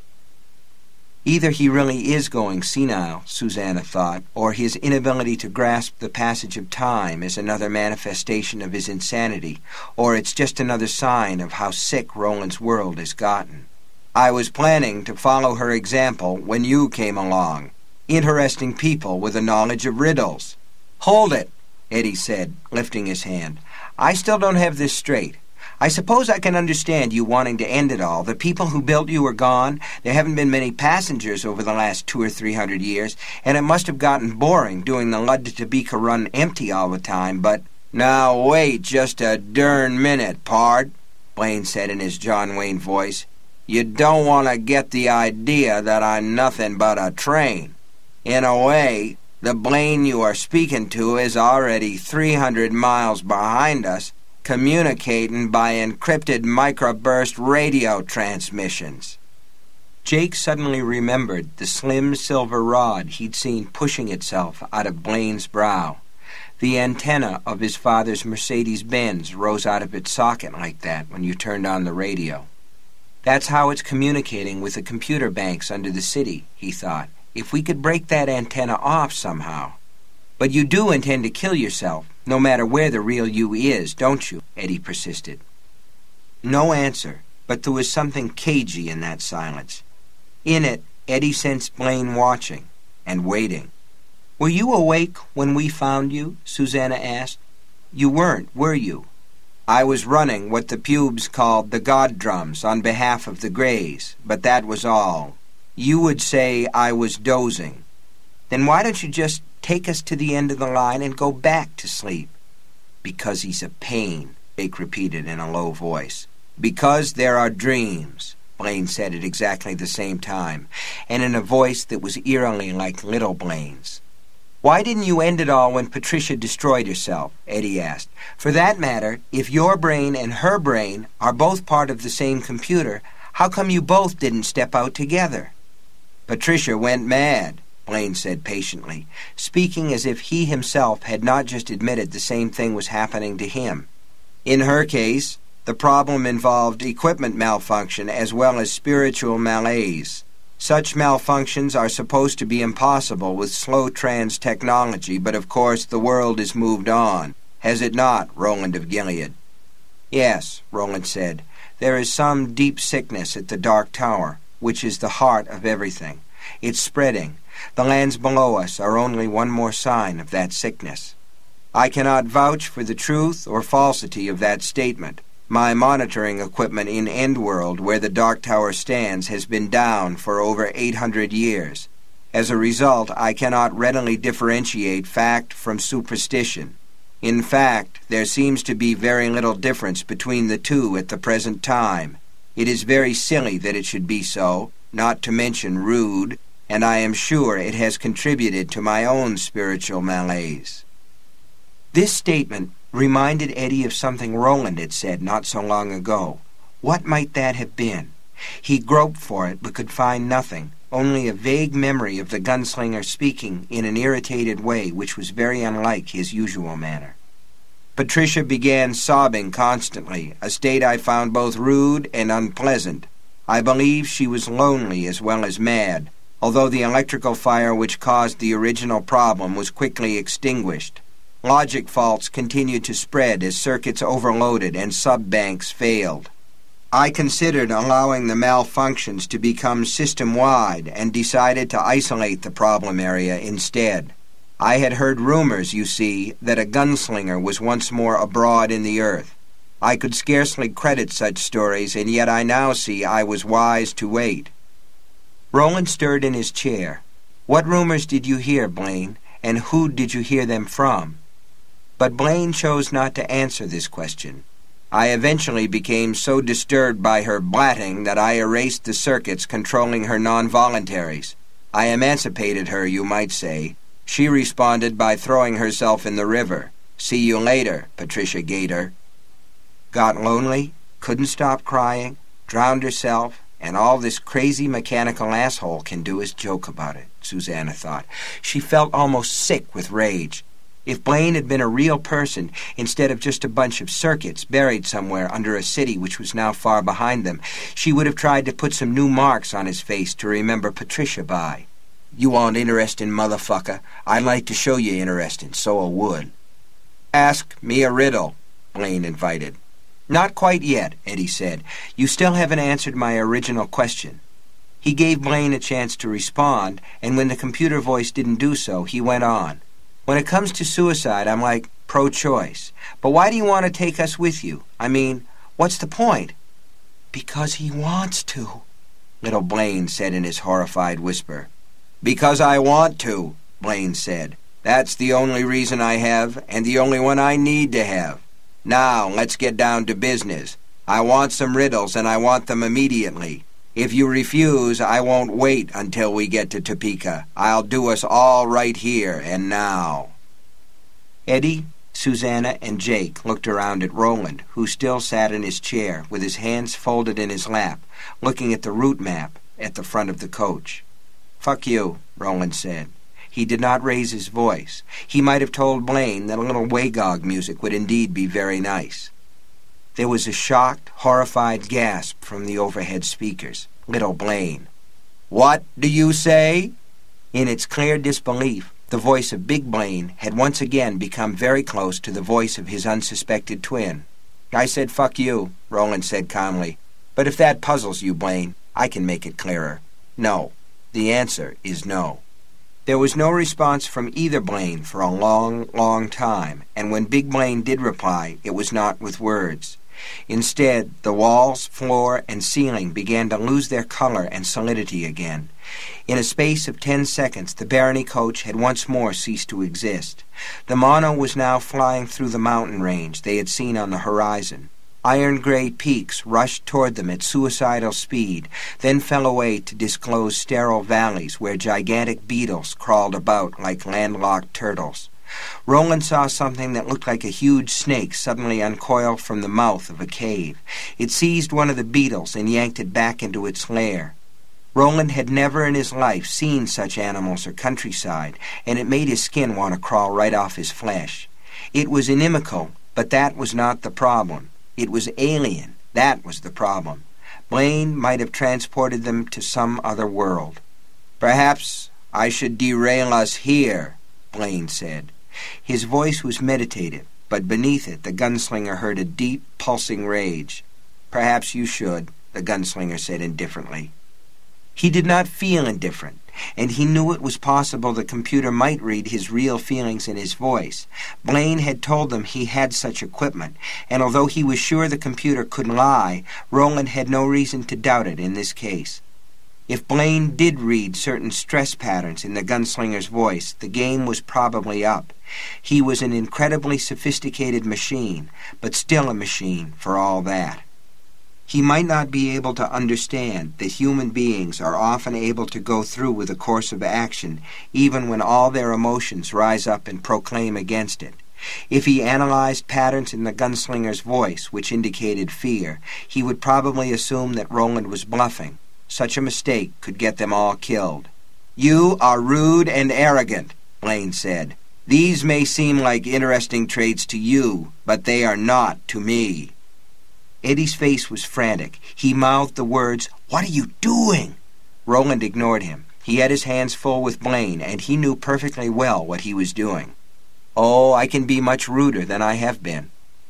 Either he really is going senile, Susanna thought, or his inability to grasp the passage of time is another manifestation of his insanity, or it's just another sign of how sick Roland's world has gotten. I was planning to follow her example when you came along. Interesting people with a knowledge of riddles." "Hold it," Eddie said, lifting his hand. "I still don't have this straight. I suppose I can understand you wanting to end it all. The people who built you are gone. There haven't been many passengers over the last 200 or 300 years, and it must have gotten boring doing the Lud to Topeka run empty all the time, but—" "Now wait just a dern minute, pard," Blaine said in his John Wayne voice. "You don't want to get the idea that I'm nothing but a train. In a way, the Blaine you are speaking to is already 300 miles behind us, communicating by encrypted microburst radio transmissions." Jake suddenly remembered the slim silver rod he'd seen pushing itself out of Blaine's brow. The antenna of his father's Mercedes-Benz rose out of its socket like that when you turned on the radio. "That's how it's communicating with the computer banks under the city," he thought. "If we could break that antenna off somehow." "But you do intend to kill yourself, no matter where the real you is, don't you?" Eddie persisted. No answer, but there was something cagey in that silence. In it, Eddie sensed Blaine watching and waiting. "Were you awake when we found you?" Susanna asked. "You weren't, were you?" "I was running what the pubes called the God drums on behalf of the Greys, but that was all. You would say I was dozing." "Then why don't you just take us to the end of the line and go back to sleep?" "Because he's a pain," Jake repeated in a low voice. "Because there are dreams," Blaine said at exactly the same time, and in a voice that was eerily like little Blaine's. "Why didn't you end it all when Patricia destroyed herself?" Eddie asked. "For that matter, if your brain and her brain are both part of the same computer, how come you both didn't step out together?" "Patricia went mad," Blaine said patiently, speaking as if he himself had not just admitted the same thing was happening to him. "In her case, the problem involved equipment malfunction as well as spiritual malaise. Such malfunctions are supposed to be impossible with slow-trans technology, but of course the world has moved on. Has it not, Roland of Gilead?" "Yes," Roland said. "There is some deep sickness at the Dark Tower, which is the heart of everything. It's spreading. The lands below us are only one more sign of that sickness. I cannot vouch for the truth or falsity of that statement. My monitoring equipment in Endworld, where the Dark Tower stands, has been down for over 800 years. As a result, I cannot readily differentiate fact from superstition. In fact, there seems to be very little difference between the two at the present time. It is very silly that it should be so, not to mention rude, and I am sure it has contributed to my own spiritual malaise." This statement reminded Eddie of something Roland had said not so long ago. What might that have been? He groped for it but could find nothing, only a vague memory of the gunslinger speaking in an irritated way which was very unlike his usual manner. "Patricia began sobbing constantly, a state I found both rude and unpleasant. I believe she was lonely as well as mad, although the electrical fire which caused the original problem was quickly extinguished. Logic faults continued to spread as circuits overloaded and sub-banks failed. I considered allowing the malfunctions to become system-wide and decided to isolate the problem area instead. I had heard rumors, you see, that a gunslinger was once more abroad in the earth. I could scarcely credit such stories, and yet I now see I was wise to wait." Roland stirred in his chair. "What rumors did you hear, Blaine, and who did you hear them from?" But Blaine chose not to answer this question. "I eventually became so disturbed by her blatting that I erased the circuits controlling her non-voluntaries. I emancipated her, you might say. She responded by throwing herself in the river. See you later, Patricia Gator." "Got lonely, couldn't stop crying, drowned herself, and all this crazy mechanical asshole can do is joke about it," Susanna thought. She felt almost sick with rage. If Blaine had been a real person, instead of just a bunch of circuits buried somewhere under a city which was now far behind them, she would have tried to put some new marks on his face to remember Patricia by. "You want interesting, motherfucker? I'd like to show you interesting, so I would." "Ask me a riddle," Blaine invited. Not quite yet, Eddie said. You still haven't answered my original question. He gave Blaine a chance to respond, and when the computer voice didn't do so, he went on. When it comes to suicide, I'm like pro-choice. But why do you want to take us with you? I mean, what's the point? Because he wants to, little Blaine said in his horrified whisper. Because I want to, Blaine said. That's the only reason I have, and the only one I need to have. Now, let's get down to business. I want some riddles, and I want them immediately. If you refuse, I won't wait until we get to Topeka. I'll do us all right here and now. Eddie, Susanna, and Jake looked around at Roland, who still sat in his chair with his hands folded in his lap, looking at the route map at the front of the coach. "Fuck you," Roland said. He did not raise his voice. He might have told Blaine that a little Wagog music would indeed be very nice. There was a shocked, horrified gasp from the overhead speakers. Little Blaine. "What do you say?" In its clear disbelief, the voice of Big Blaine had once again become very close to the voice of his unsuspected twin. "I said fuck you," Roland said calmly. "But if that puzzles you, Blaine, I can make it clearer. No. The answer is no." There was no response from either Blaine for a long, long time, and when Big Blaine did reply, it was not with words. Instead, the walls, floor, and ceiling began to lose their color and solidity again. In a space of 10 seconds, the Barony coach had once more ceased to exist. The Mono was now flying through the mountain range they had seen on the horizon. Iron-gray peaks rushed toward them at suicidal speed, then fell away to disclose sterile valleys where gigantic beetles crawled about like landlocked turtles. Roland saw something that looked like a huge snake suddenly uncoil from the mouth of a cave. It seized one of the beetles and yanked it back into its lair. Roland had never in his life seen such animals or countryside, and it made his skin want to crawl right off his flesh. It was inimical, but that was not the problem. It was alien. That was the problem. Blaine might have transported them to some other world. "Perhaps I should derail us here," Blaine said. His voice was meditative, but beneath it the gunslinger heard a deep, pulsing rage. "Perhaps you should," the gunslinger said indifferently. He did not feel indifferent, and he knew it was possible the computer might read his real feelings in his voice. Blaine had told them he had such equipment, and although he was sure the computer could lie, Roland had no reason to doubt it in this case. If Blaine did read certain stress patterns in the gunslinger's voice, the game was probably up. He was an incredibly sophisticated machine, but still a machine for all that. He might not be able to understand that human beings are often able to go through with a course of action even when all their emotions rise up and proclaim against it. If he analyzed patterns in the gunslinger's voice which indicated fear, he would probably assume that Roland was bluffing. Such a mistake could get them all killed. "You are rude and arrogant," Blaine said. "These may seem like interesting traits to you, but they are not to me." Eddie's face was frantic. He mouthed the words, "What are you doing?" Roland ignored him. He had his hands full with Blaine, and he knew perfectly well what he was doing. "Oh, I can be much ruder than I have been."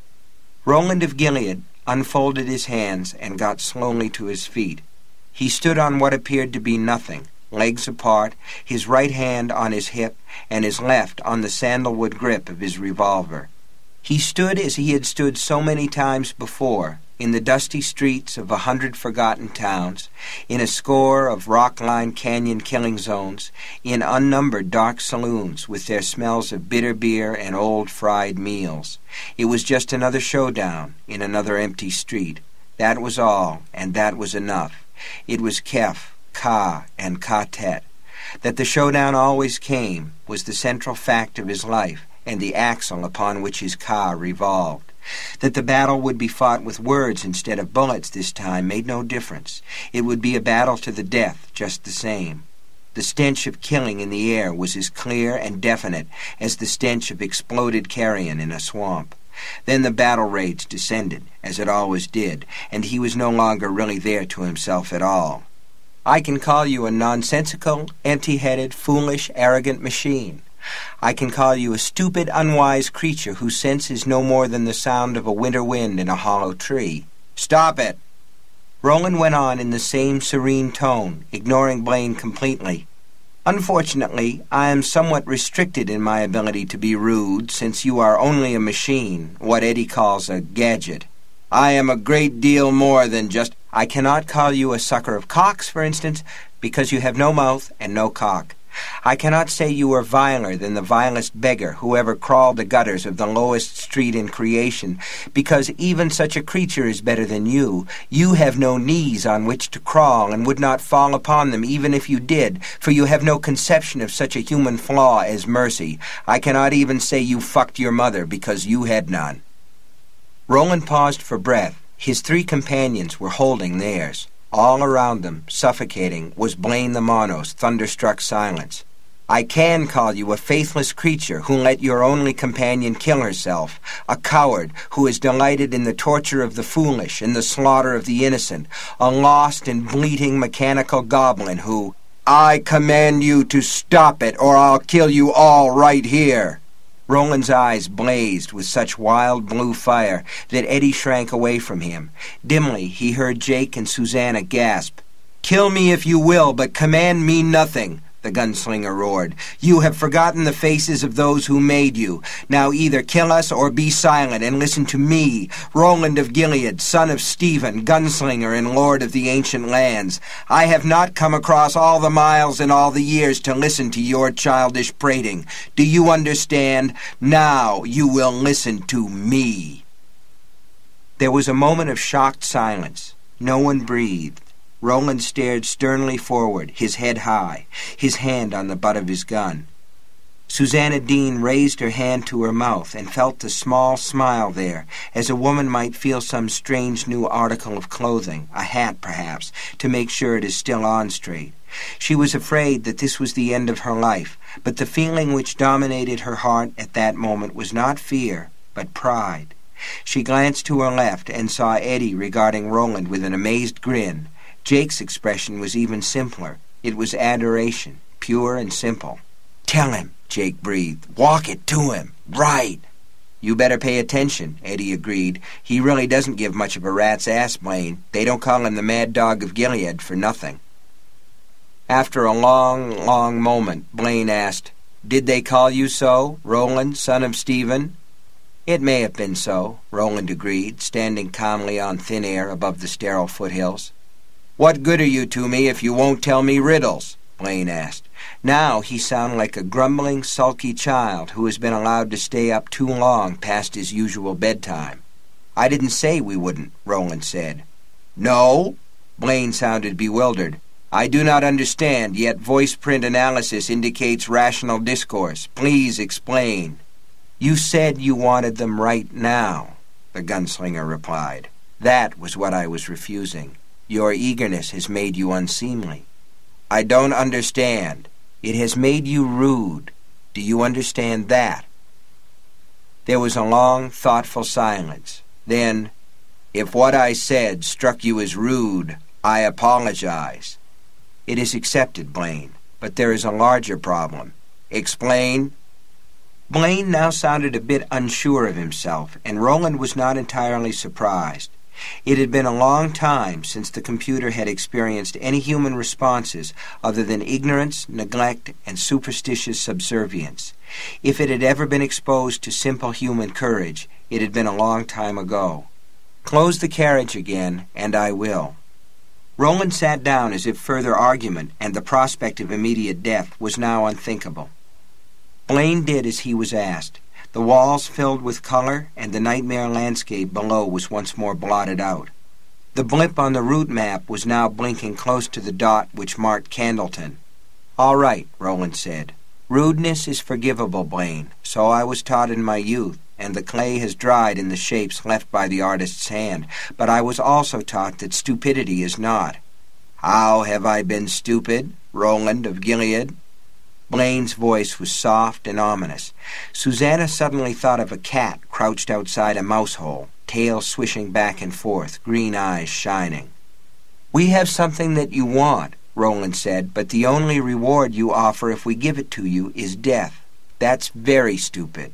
Roland of Gilead unfolded his hands and got slowly to his feet. He stood on what appeared to be nothing, legs apart, his right hand on his hip, and his left on the sandalwood grip of his revolver. He stood as he had stood so many times before, in the dusty streets of 100 forgotten towns, in a score of rock-lined canyon killing zones, in unnumbered dark saloons with their smells of bitter beer and old fried meals. It was just another showdown in another empty street. That was all, and that was enough. It was Kef, Ka, and Ka-Tet. That the showdown always came was the central fact of his life and the axle upon which his Ka revolved. That the battle would be fought with words instead of bullets this time made no difference. It would be a battle to the death just the same. The stench of killing in the air was as clear and definite as the stench of exploded carrion in a swamp. Then the battle rage descended, as it always did, and he was no longer really there to himself at all. "I can call you a nonsensical, empty-headed, foolish, arrogant machine. I can call you a stupid, unwise creature whose sense is no more than the sound of a winter wind in a hollow tree. Stop it! Roland went on in the same serene tone, ignoring Blaine completely. Unfortunately, I am somewhat restricted in my ability to be rude, since you are only a machine, what Eddie calls a gadget. I am a great deal more than just... I cannot call you a sucker of cocks, for instance, because you have no mouth and no cock. I cannot say you are viler than the vilest beggar who ever crawled the gutters of the lowest street in creation, because even such a creature is better than you. You have no knees on which to crawl, and would not fall upon them even if you did, for you have no conception of such a human flaw as mercy. I cannot even say you fucked your mother, because you had none. Roland paused for breath. His three companions were holding theirs. All around them, suffocating, was Blaine the Mono's thunderstruck silence. I can call you a faithless creature who let your only companion kill herself, a coward who is delighted in the torture of the foolish and the slaughter of the innocent, a lost and bleating mechanical goblin who... I command you to stop it, or I'll kill you all right here. Roland's eyes blazed with such wild blue fire that Eddie shrank away from him. Dimly he heard Jake and Susanna gasp. "Kill me if you will, but command me nothing," the gunslinger roared. "You have forgotten the faces of those who made you. Now either kill us or be silent and listen to me, Roland of Gilead, son of Stephen, gunslinger and lord of the ancient lands. I have not come across all the miles and all the years to listen to your childish prating. Do you understand? Now you will listen to me." There was a moment of shocked silence. No one breathed. Roland stared sternly forward, his head high, his hand on the butt of his gun. Susanna Dean raised her hand to her mouth and felt a small smile there, as a woman might feel some strange new article of clothing, a hat perhaps, to make sure it is still on straight. She was afraid that this was the end of her life, but the feeling which dominated her heart at that moment was not fear, but pride. She glanced to her left and saw Eddie regarding Roland with an amazed grin. Jake's expression was even simpler. It was adoration, pure and simple. "Tell him," Jake breathed. "Walk it to him. Right." "You better pay attention," Eddie agreed. "He really doesn't give much of a rat's ass, Blaine. They don't call him the Mad Dog of Gilead for nothing." After a long, long moment, Blaine asked, "Did they call you so, Roland, son of Stephen?" "It may have been so," Roland agreed, standing calmly on thin air above the sterile foothills. "What good are you to me if you won't tell me riddles?" Blaine asked. Now he sounded like a grumbling, sulky child who has been allowed to stay up too long past his usual bedtime. "I didn't say we wouldn't," Roland said. "No?" Blaine sounded bewildered. "I do not understand, yet voice-print analysis indicates rational discourse. Please explain." "You said you wanted them right now," the gunslinger replied. "That was what I was refusing. Your eagerness has made you unseemly." "I don't understand." "It has made you rude. Do you understand that?" There was a long, thoughtful silence. Then, "If what I said struck you as rude, I apologize." "It is accepted, Blaine, but there is a larger problem." "Explain." Blaine now sounded a bit unsure of himself, and Roland was not entirely surprised. It had been a long time since the computer had experienced any human responses other than ignorance, neglect, and superstitious subservience. If it had ever been exposed to simple human courage, it had been a long time ago. "Close the carriage again, and I will." Roland sat down as if further argument and the prospect of immediate death was now unthinkable. Blaine did as he was asked. The walls filled with color, and the nightmare landscape below was once more blotted out. The blip on the route map was now blinking close to the dot which marked Candleton. "All right," Roland said. "Rudeness is forgivable, Blaine. So I was taught in my youth, and the clay has dried in the shapes left by the artist's hand. But I was also taught that stupidity is not." "How have I been stupid, Roland of Gilead?" Blaine's voice was soft and ominous. Susanna suddenly thought of a cat crouched outside a mouse-hole, tail swishing back and forth, green eyes shining. "We have something that you want," Roland said, "but the only reward you offer if we give it to you is death. That's very stupid."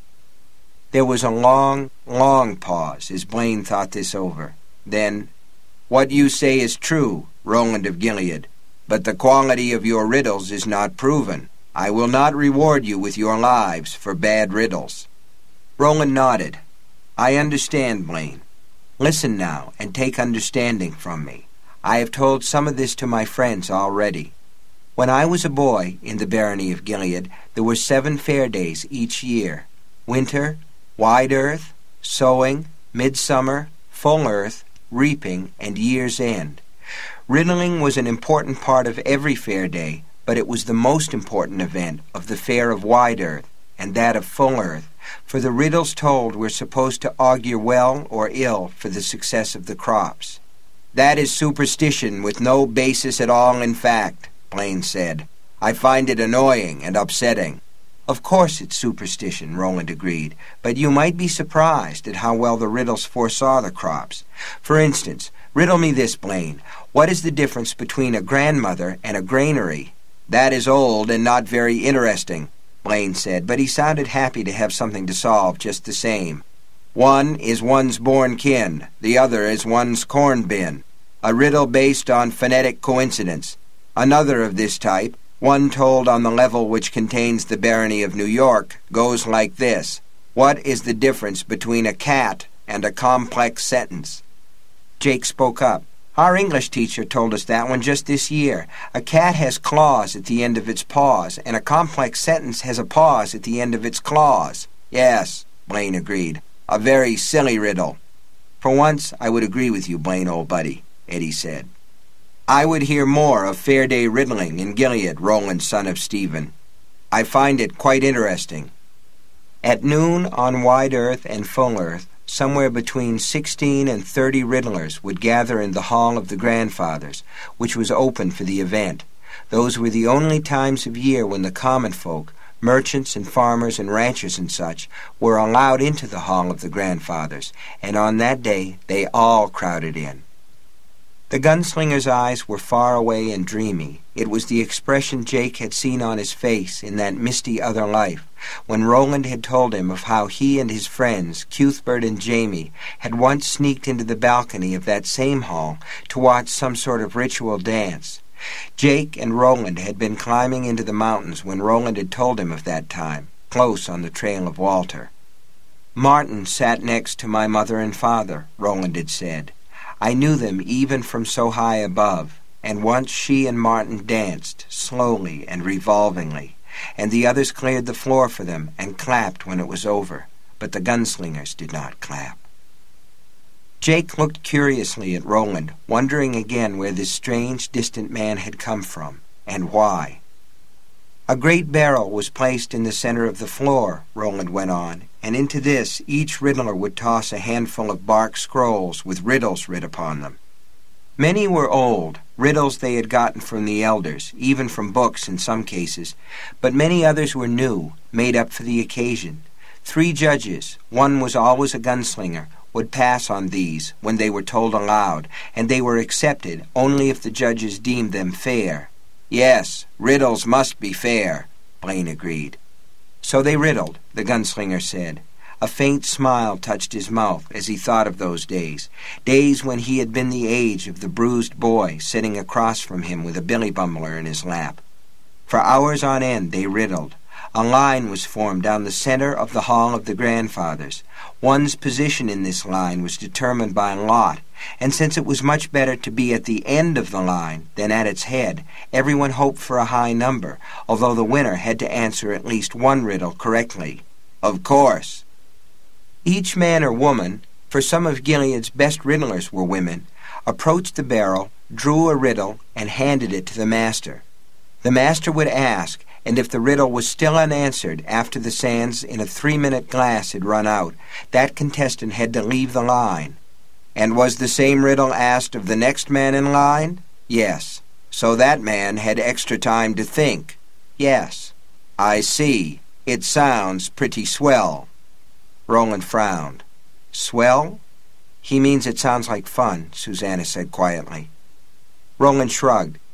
There was a long, long pause as Blaine thought this over. Then, "What you say is true, Roland of Gilead, but the quality of your riddles is not proven. I will not reward you with your lives for bad riddles." Roland nodded. "I understand, Blaine. Listen now, and take understanding from me. I have told some of this to my friends already. When I was a boy in the barony of Gilead, there were 7 fair days each year: winter, wide earth, sowing, midsummer, full earth, reaping, and year's end. Riddling was an important part of every fair day, but it was the most important event of the fair of wide earth and that of full earth, for the riddles told were supposed to augur well or ill for the success of the crops. "That is superstition with no basis at all in fact," Blaine said. "I find it annoying and upsetting." "Of course it's superstition," Roland agreed, "but you might be surprised at how well the riddles foresaw the crops. For instance, riddle me this, Blaine. What is the difference between a grandmother and a granary?" "That is old and not very interesting," Blaine said, but he sounded happy to have something to solve just the same. "One is one's born kin, the other is one's corn bin. A riddle based on phonetic coincidence. Another of this type, one told on the level which contains the barony of New York, goes like this: What is the difference between a cat and a complex sentence?" Jake spoke up. "Our English teacher told us that one just this year. A cat has claws at the end of its paws, and a complex sentence has a pause at the end of its claws." "Yes," Blaine agreed. "A very silly riddle." "For once, I would agree with you, Blaine, old buddy," Eddie said. "I would hear more of fair day riddling in Gilead, Roland, son of Stephen. I find it quite interesting." At noon on wide earth and full earth, somewhere between 16 and 30 riddlers would gather in the Hall of the Grandfathers, which was open for the event. Those were the only times of year when the common folk, merchants and farmers and ranchers and such, were allowed into the Hall of the Grandfathers, and on that day they all crowded in. The gunslinger's eyes were far away and dreamy. It was the expression Jake had seen on his face in that misty other life, when Roland had told him of how he and his friends, Cuthbert and Jamie, had once sneaked into the balcony of that same hall to watch some sort of ritual dance. Jake and Roland had been climbing into the mountains when Roland had told him of that time, close on the trail of Walter. "Martin sat next to my mother and father," Roland had said. "I knew them even from so high above, and once she and Martin danced, slowly and revolvingly, and the others cleared the floor for them and clapped when it was over, but the gunslingers did not clap." Jake looked curiously at Roland, wondering again where this strange, distant man had come from, and why. "A great barrel was placed in the center of the floor," Roland went on, "and into this each riddler would toss a handful of bark scrolls with riddles writ upon them. Many were old, riddles they had gotten from the elders, even from books in some cases, but many others were new, made up for the occasion. 3 judges, one was always a gunslinger, would pass on these when they were told aloud, and they were accepted only if the judges deemed them fair. "Yes, riddles must be fair," Blaine agreed. "So they riddled," the gunslinger said. A faint smile touched his mouth as he thought of those days when he had been the age of the bruised boy sitting across from him with a billy bumbler in his lap. For hours on end they riddled. A line was formed down the center of the Hall of the Grandfathers. One's position in this line was determined by lot, and since it was much better to be at the end of the line than at its head, everyone hoped for a high number, although the winner had to answer at least one riddle correctly. "Of course." Each man or woman, for some of Gilead's best riddlers were women, approached the barrel, drew a riddle, and handed it to the master. The master would ask, and if the riddle was still unanswered after the sands in a 3-minute glass had run out, that contestant had to leave the line. "And was the same riddle asked of the next man in line?" "Yes." "So that man had extra time to think?" "Yes." "I see. It sounds pretty swell." Roland frowned. "Swell? He means it sounds like fun," Susanna said quietly. Roland shrugged.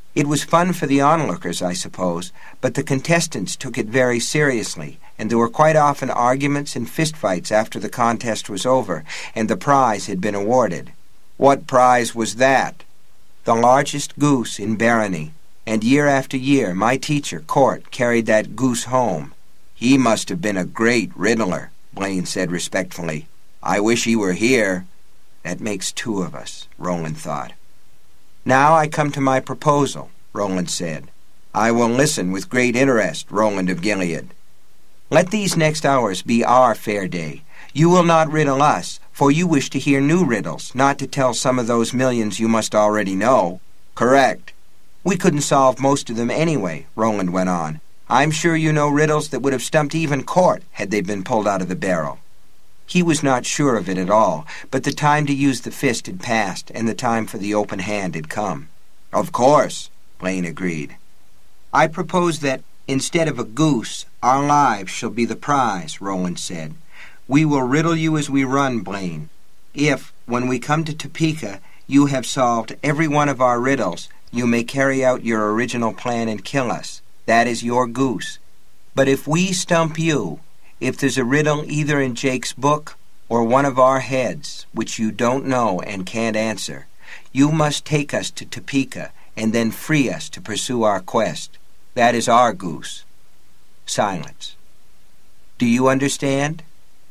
It was fun for the onlookers, I suppose, but the contestants took it very seriously, and there were quite often arguments and fistfights after the contest was over and the prize had been awarded. What prize was that? The largest goose in Barony, and year after year my teacher, Court, carried that goose home. He must have been a great riddler, Blaine said respectfully. I wish he were here. That makes two of us, Roland thought. Now I come to my proposal, Roland said. I will listen with great interest, Roland of Gilead. Let these next hours be our fair day. You will not riddle us, for you wish to hear new riddles, not to tell some of those millions you must already know. Correct. We couldn't solve most of them anyway, Roland went on. I'm sure you know riddles that would have stumped even Court had they been pulled out of the barrel. He was not sure of it at all, but the time to use the fist had passed, and the time for the open hand had come. Of course, Blaine agreed. I propose that, instead of a goose, our lives shall be the prize, Roland said. We will riddle you as we run, Blaine. If, when we come to Topeka, you have solved every one of our riddles, you may carry out your original plan and kill us. That is your goose. But if we stump you, if there's a riddle either in Jake's book or one of our heads which you don't know and can't answer, you must take us to Topeka and then free us to pursue our quest. That is our goose. Silence. Do you understand?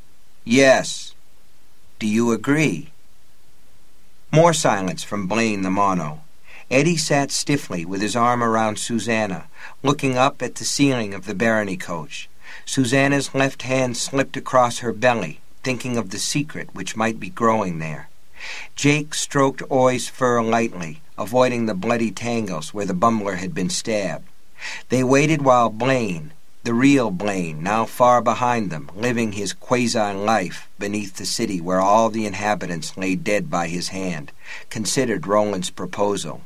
Yes. Do you agree? More silence from Blaine the Mono. Eddie sat stiffly with his arm around Susanna, looking up at the ceiling of the Barony coach. Susanna's left hand slipped across her belly, thinking of the secret which might be growing there. Jake stroked Oi's fur lightly, avoiding the bloody tangles where the bumbler had been stabbed. They waited while Blaine, the real Blaine, now far behind them, living his quasi-life beneath the city where all the inhabitants lay dead by his hand, considered Roland's proposal.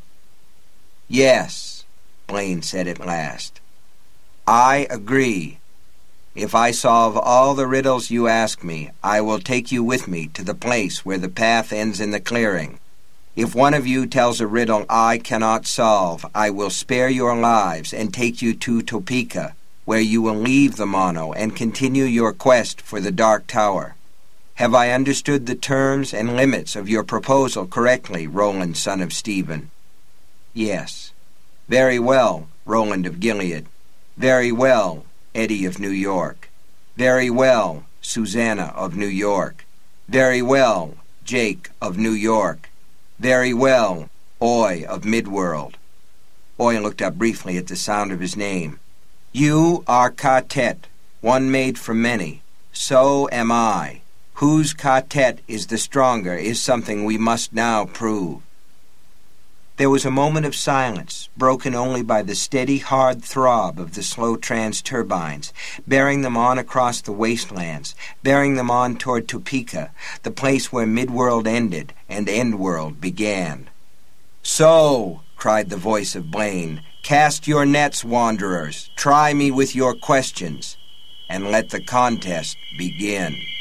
Yes, Blaine said at last. I agree. If I solve all the riddles you ask me, I will take you with me to the place where the path ends in the clearing. If one of you tells a riddle I cannot solve, I will spare your lives and take you to Topeka, where you will leave the Mono and continue your quest for the Dark Tower. Have I understood the terms and limits of your proposal correctly, Roland, son of Stephen? Yes. Very well, Roland of Gilead. Very well, Eddie of New York. Very well, Susanna of New York. Very well, Jake of New York. Very well, Oi of Midworld. Oi looked up briefly at the sound of his name. You are Katet, one made from many. So am I. Whose Katet is the stronger is something we must now prove. There was a moment of silence, broken only by the steady, hard throb of the slow trans-turbines, bearing them on across the wastelands, bearing them on toward Topeka, the place where Midworld ended and Endworld began. So, cried the voice of Blaine, cast your nets, wanderers, try me with your questions, and let the contest begin.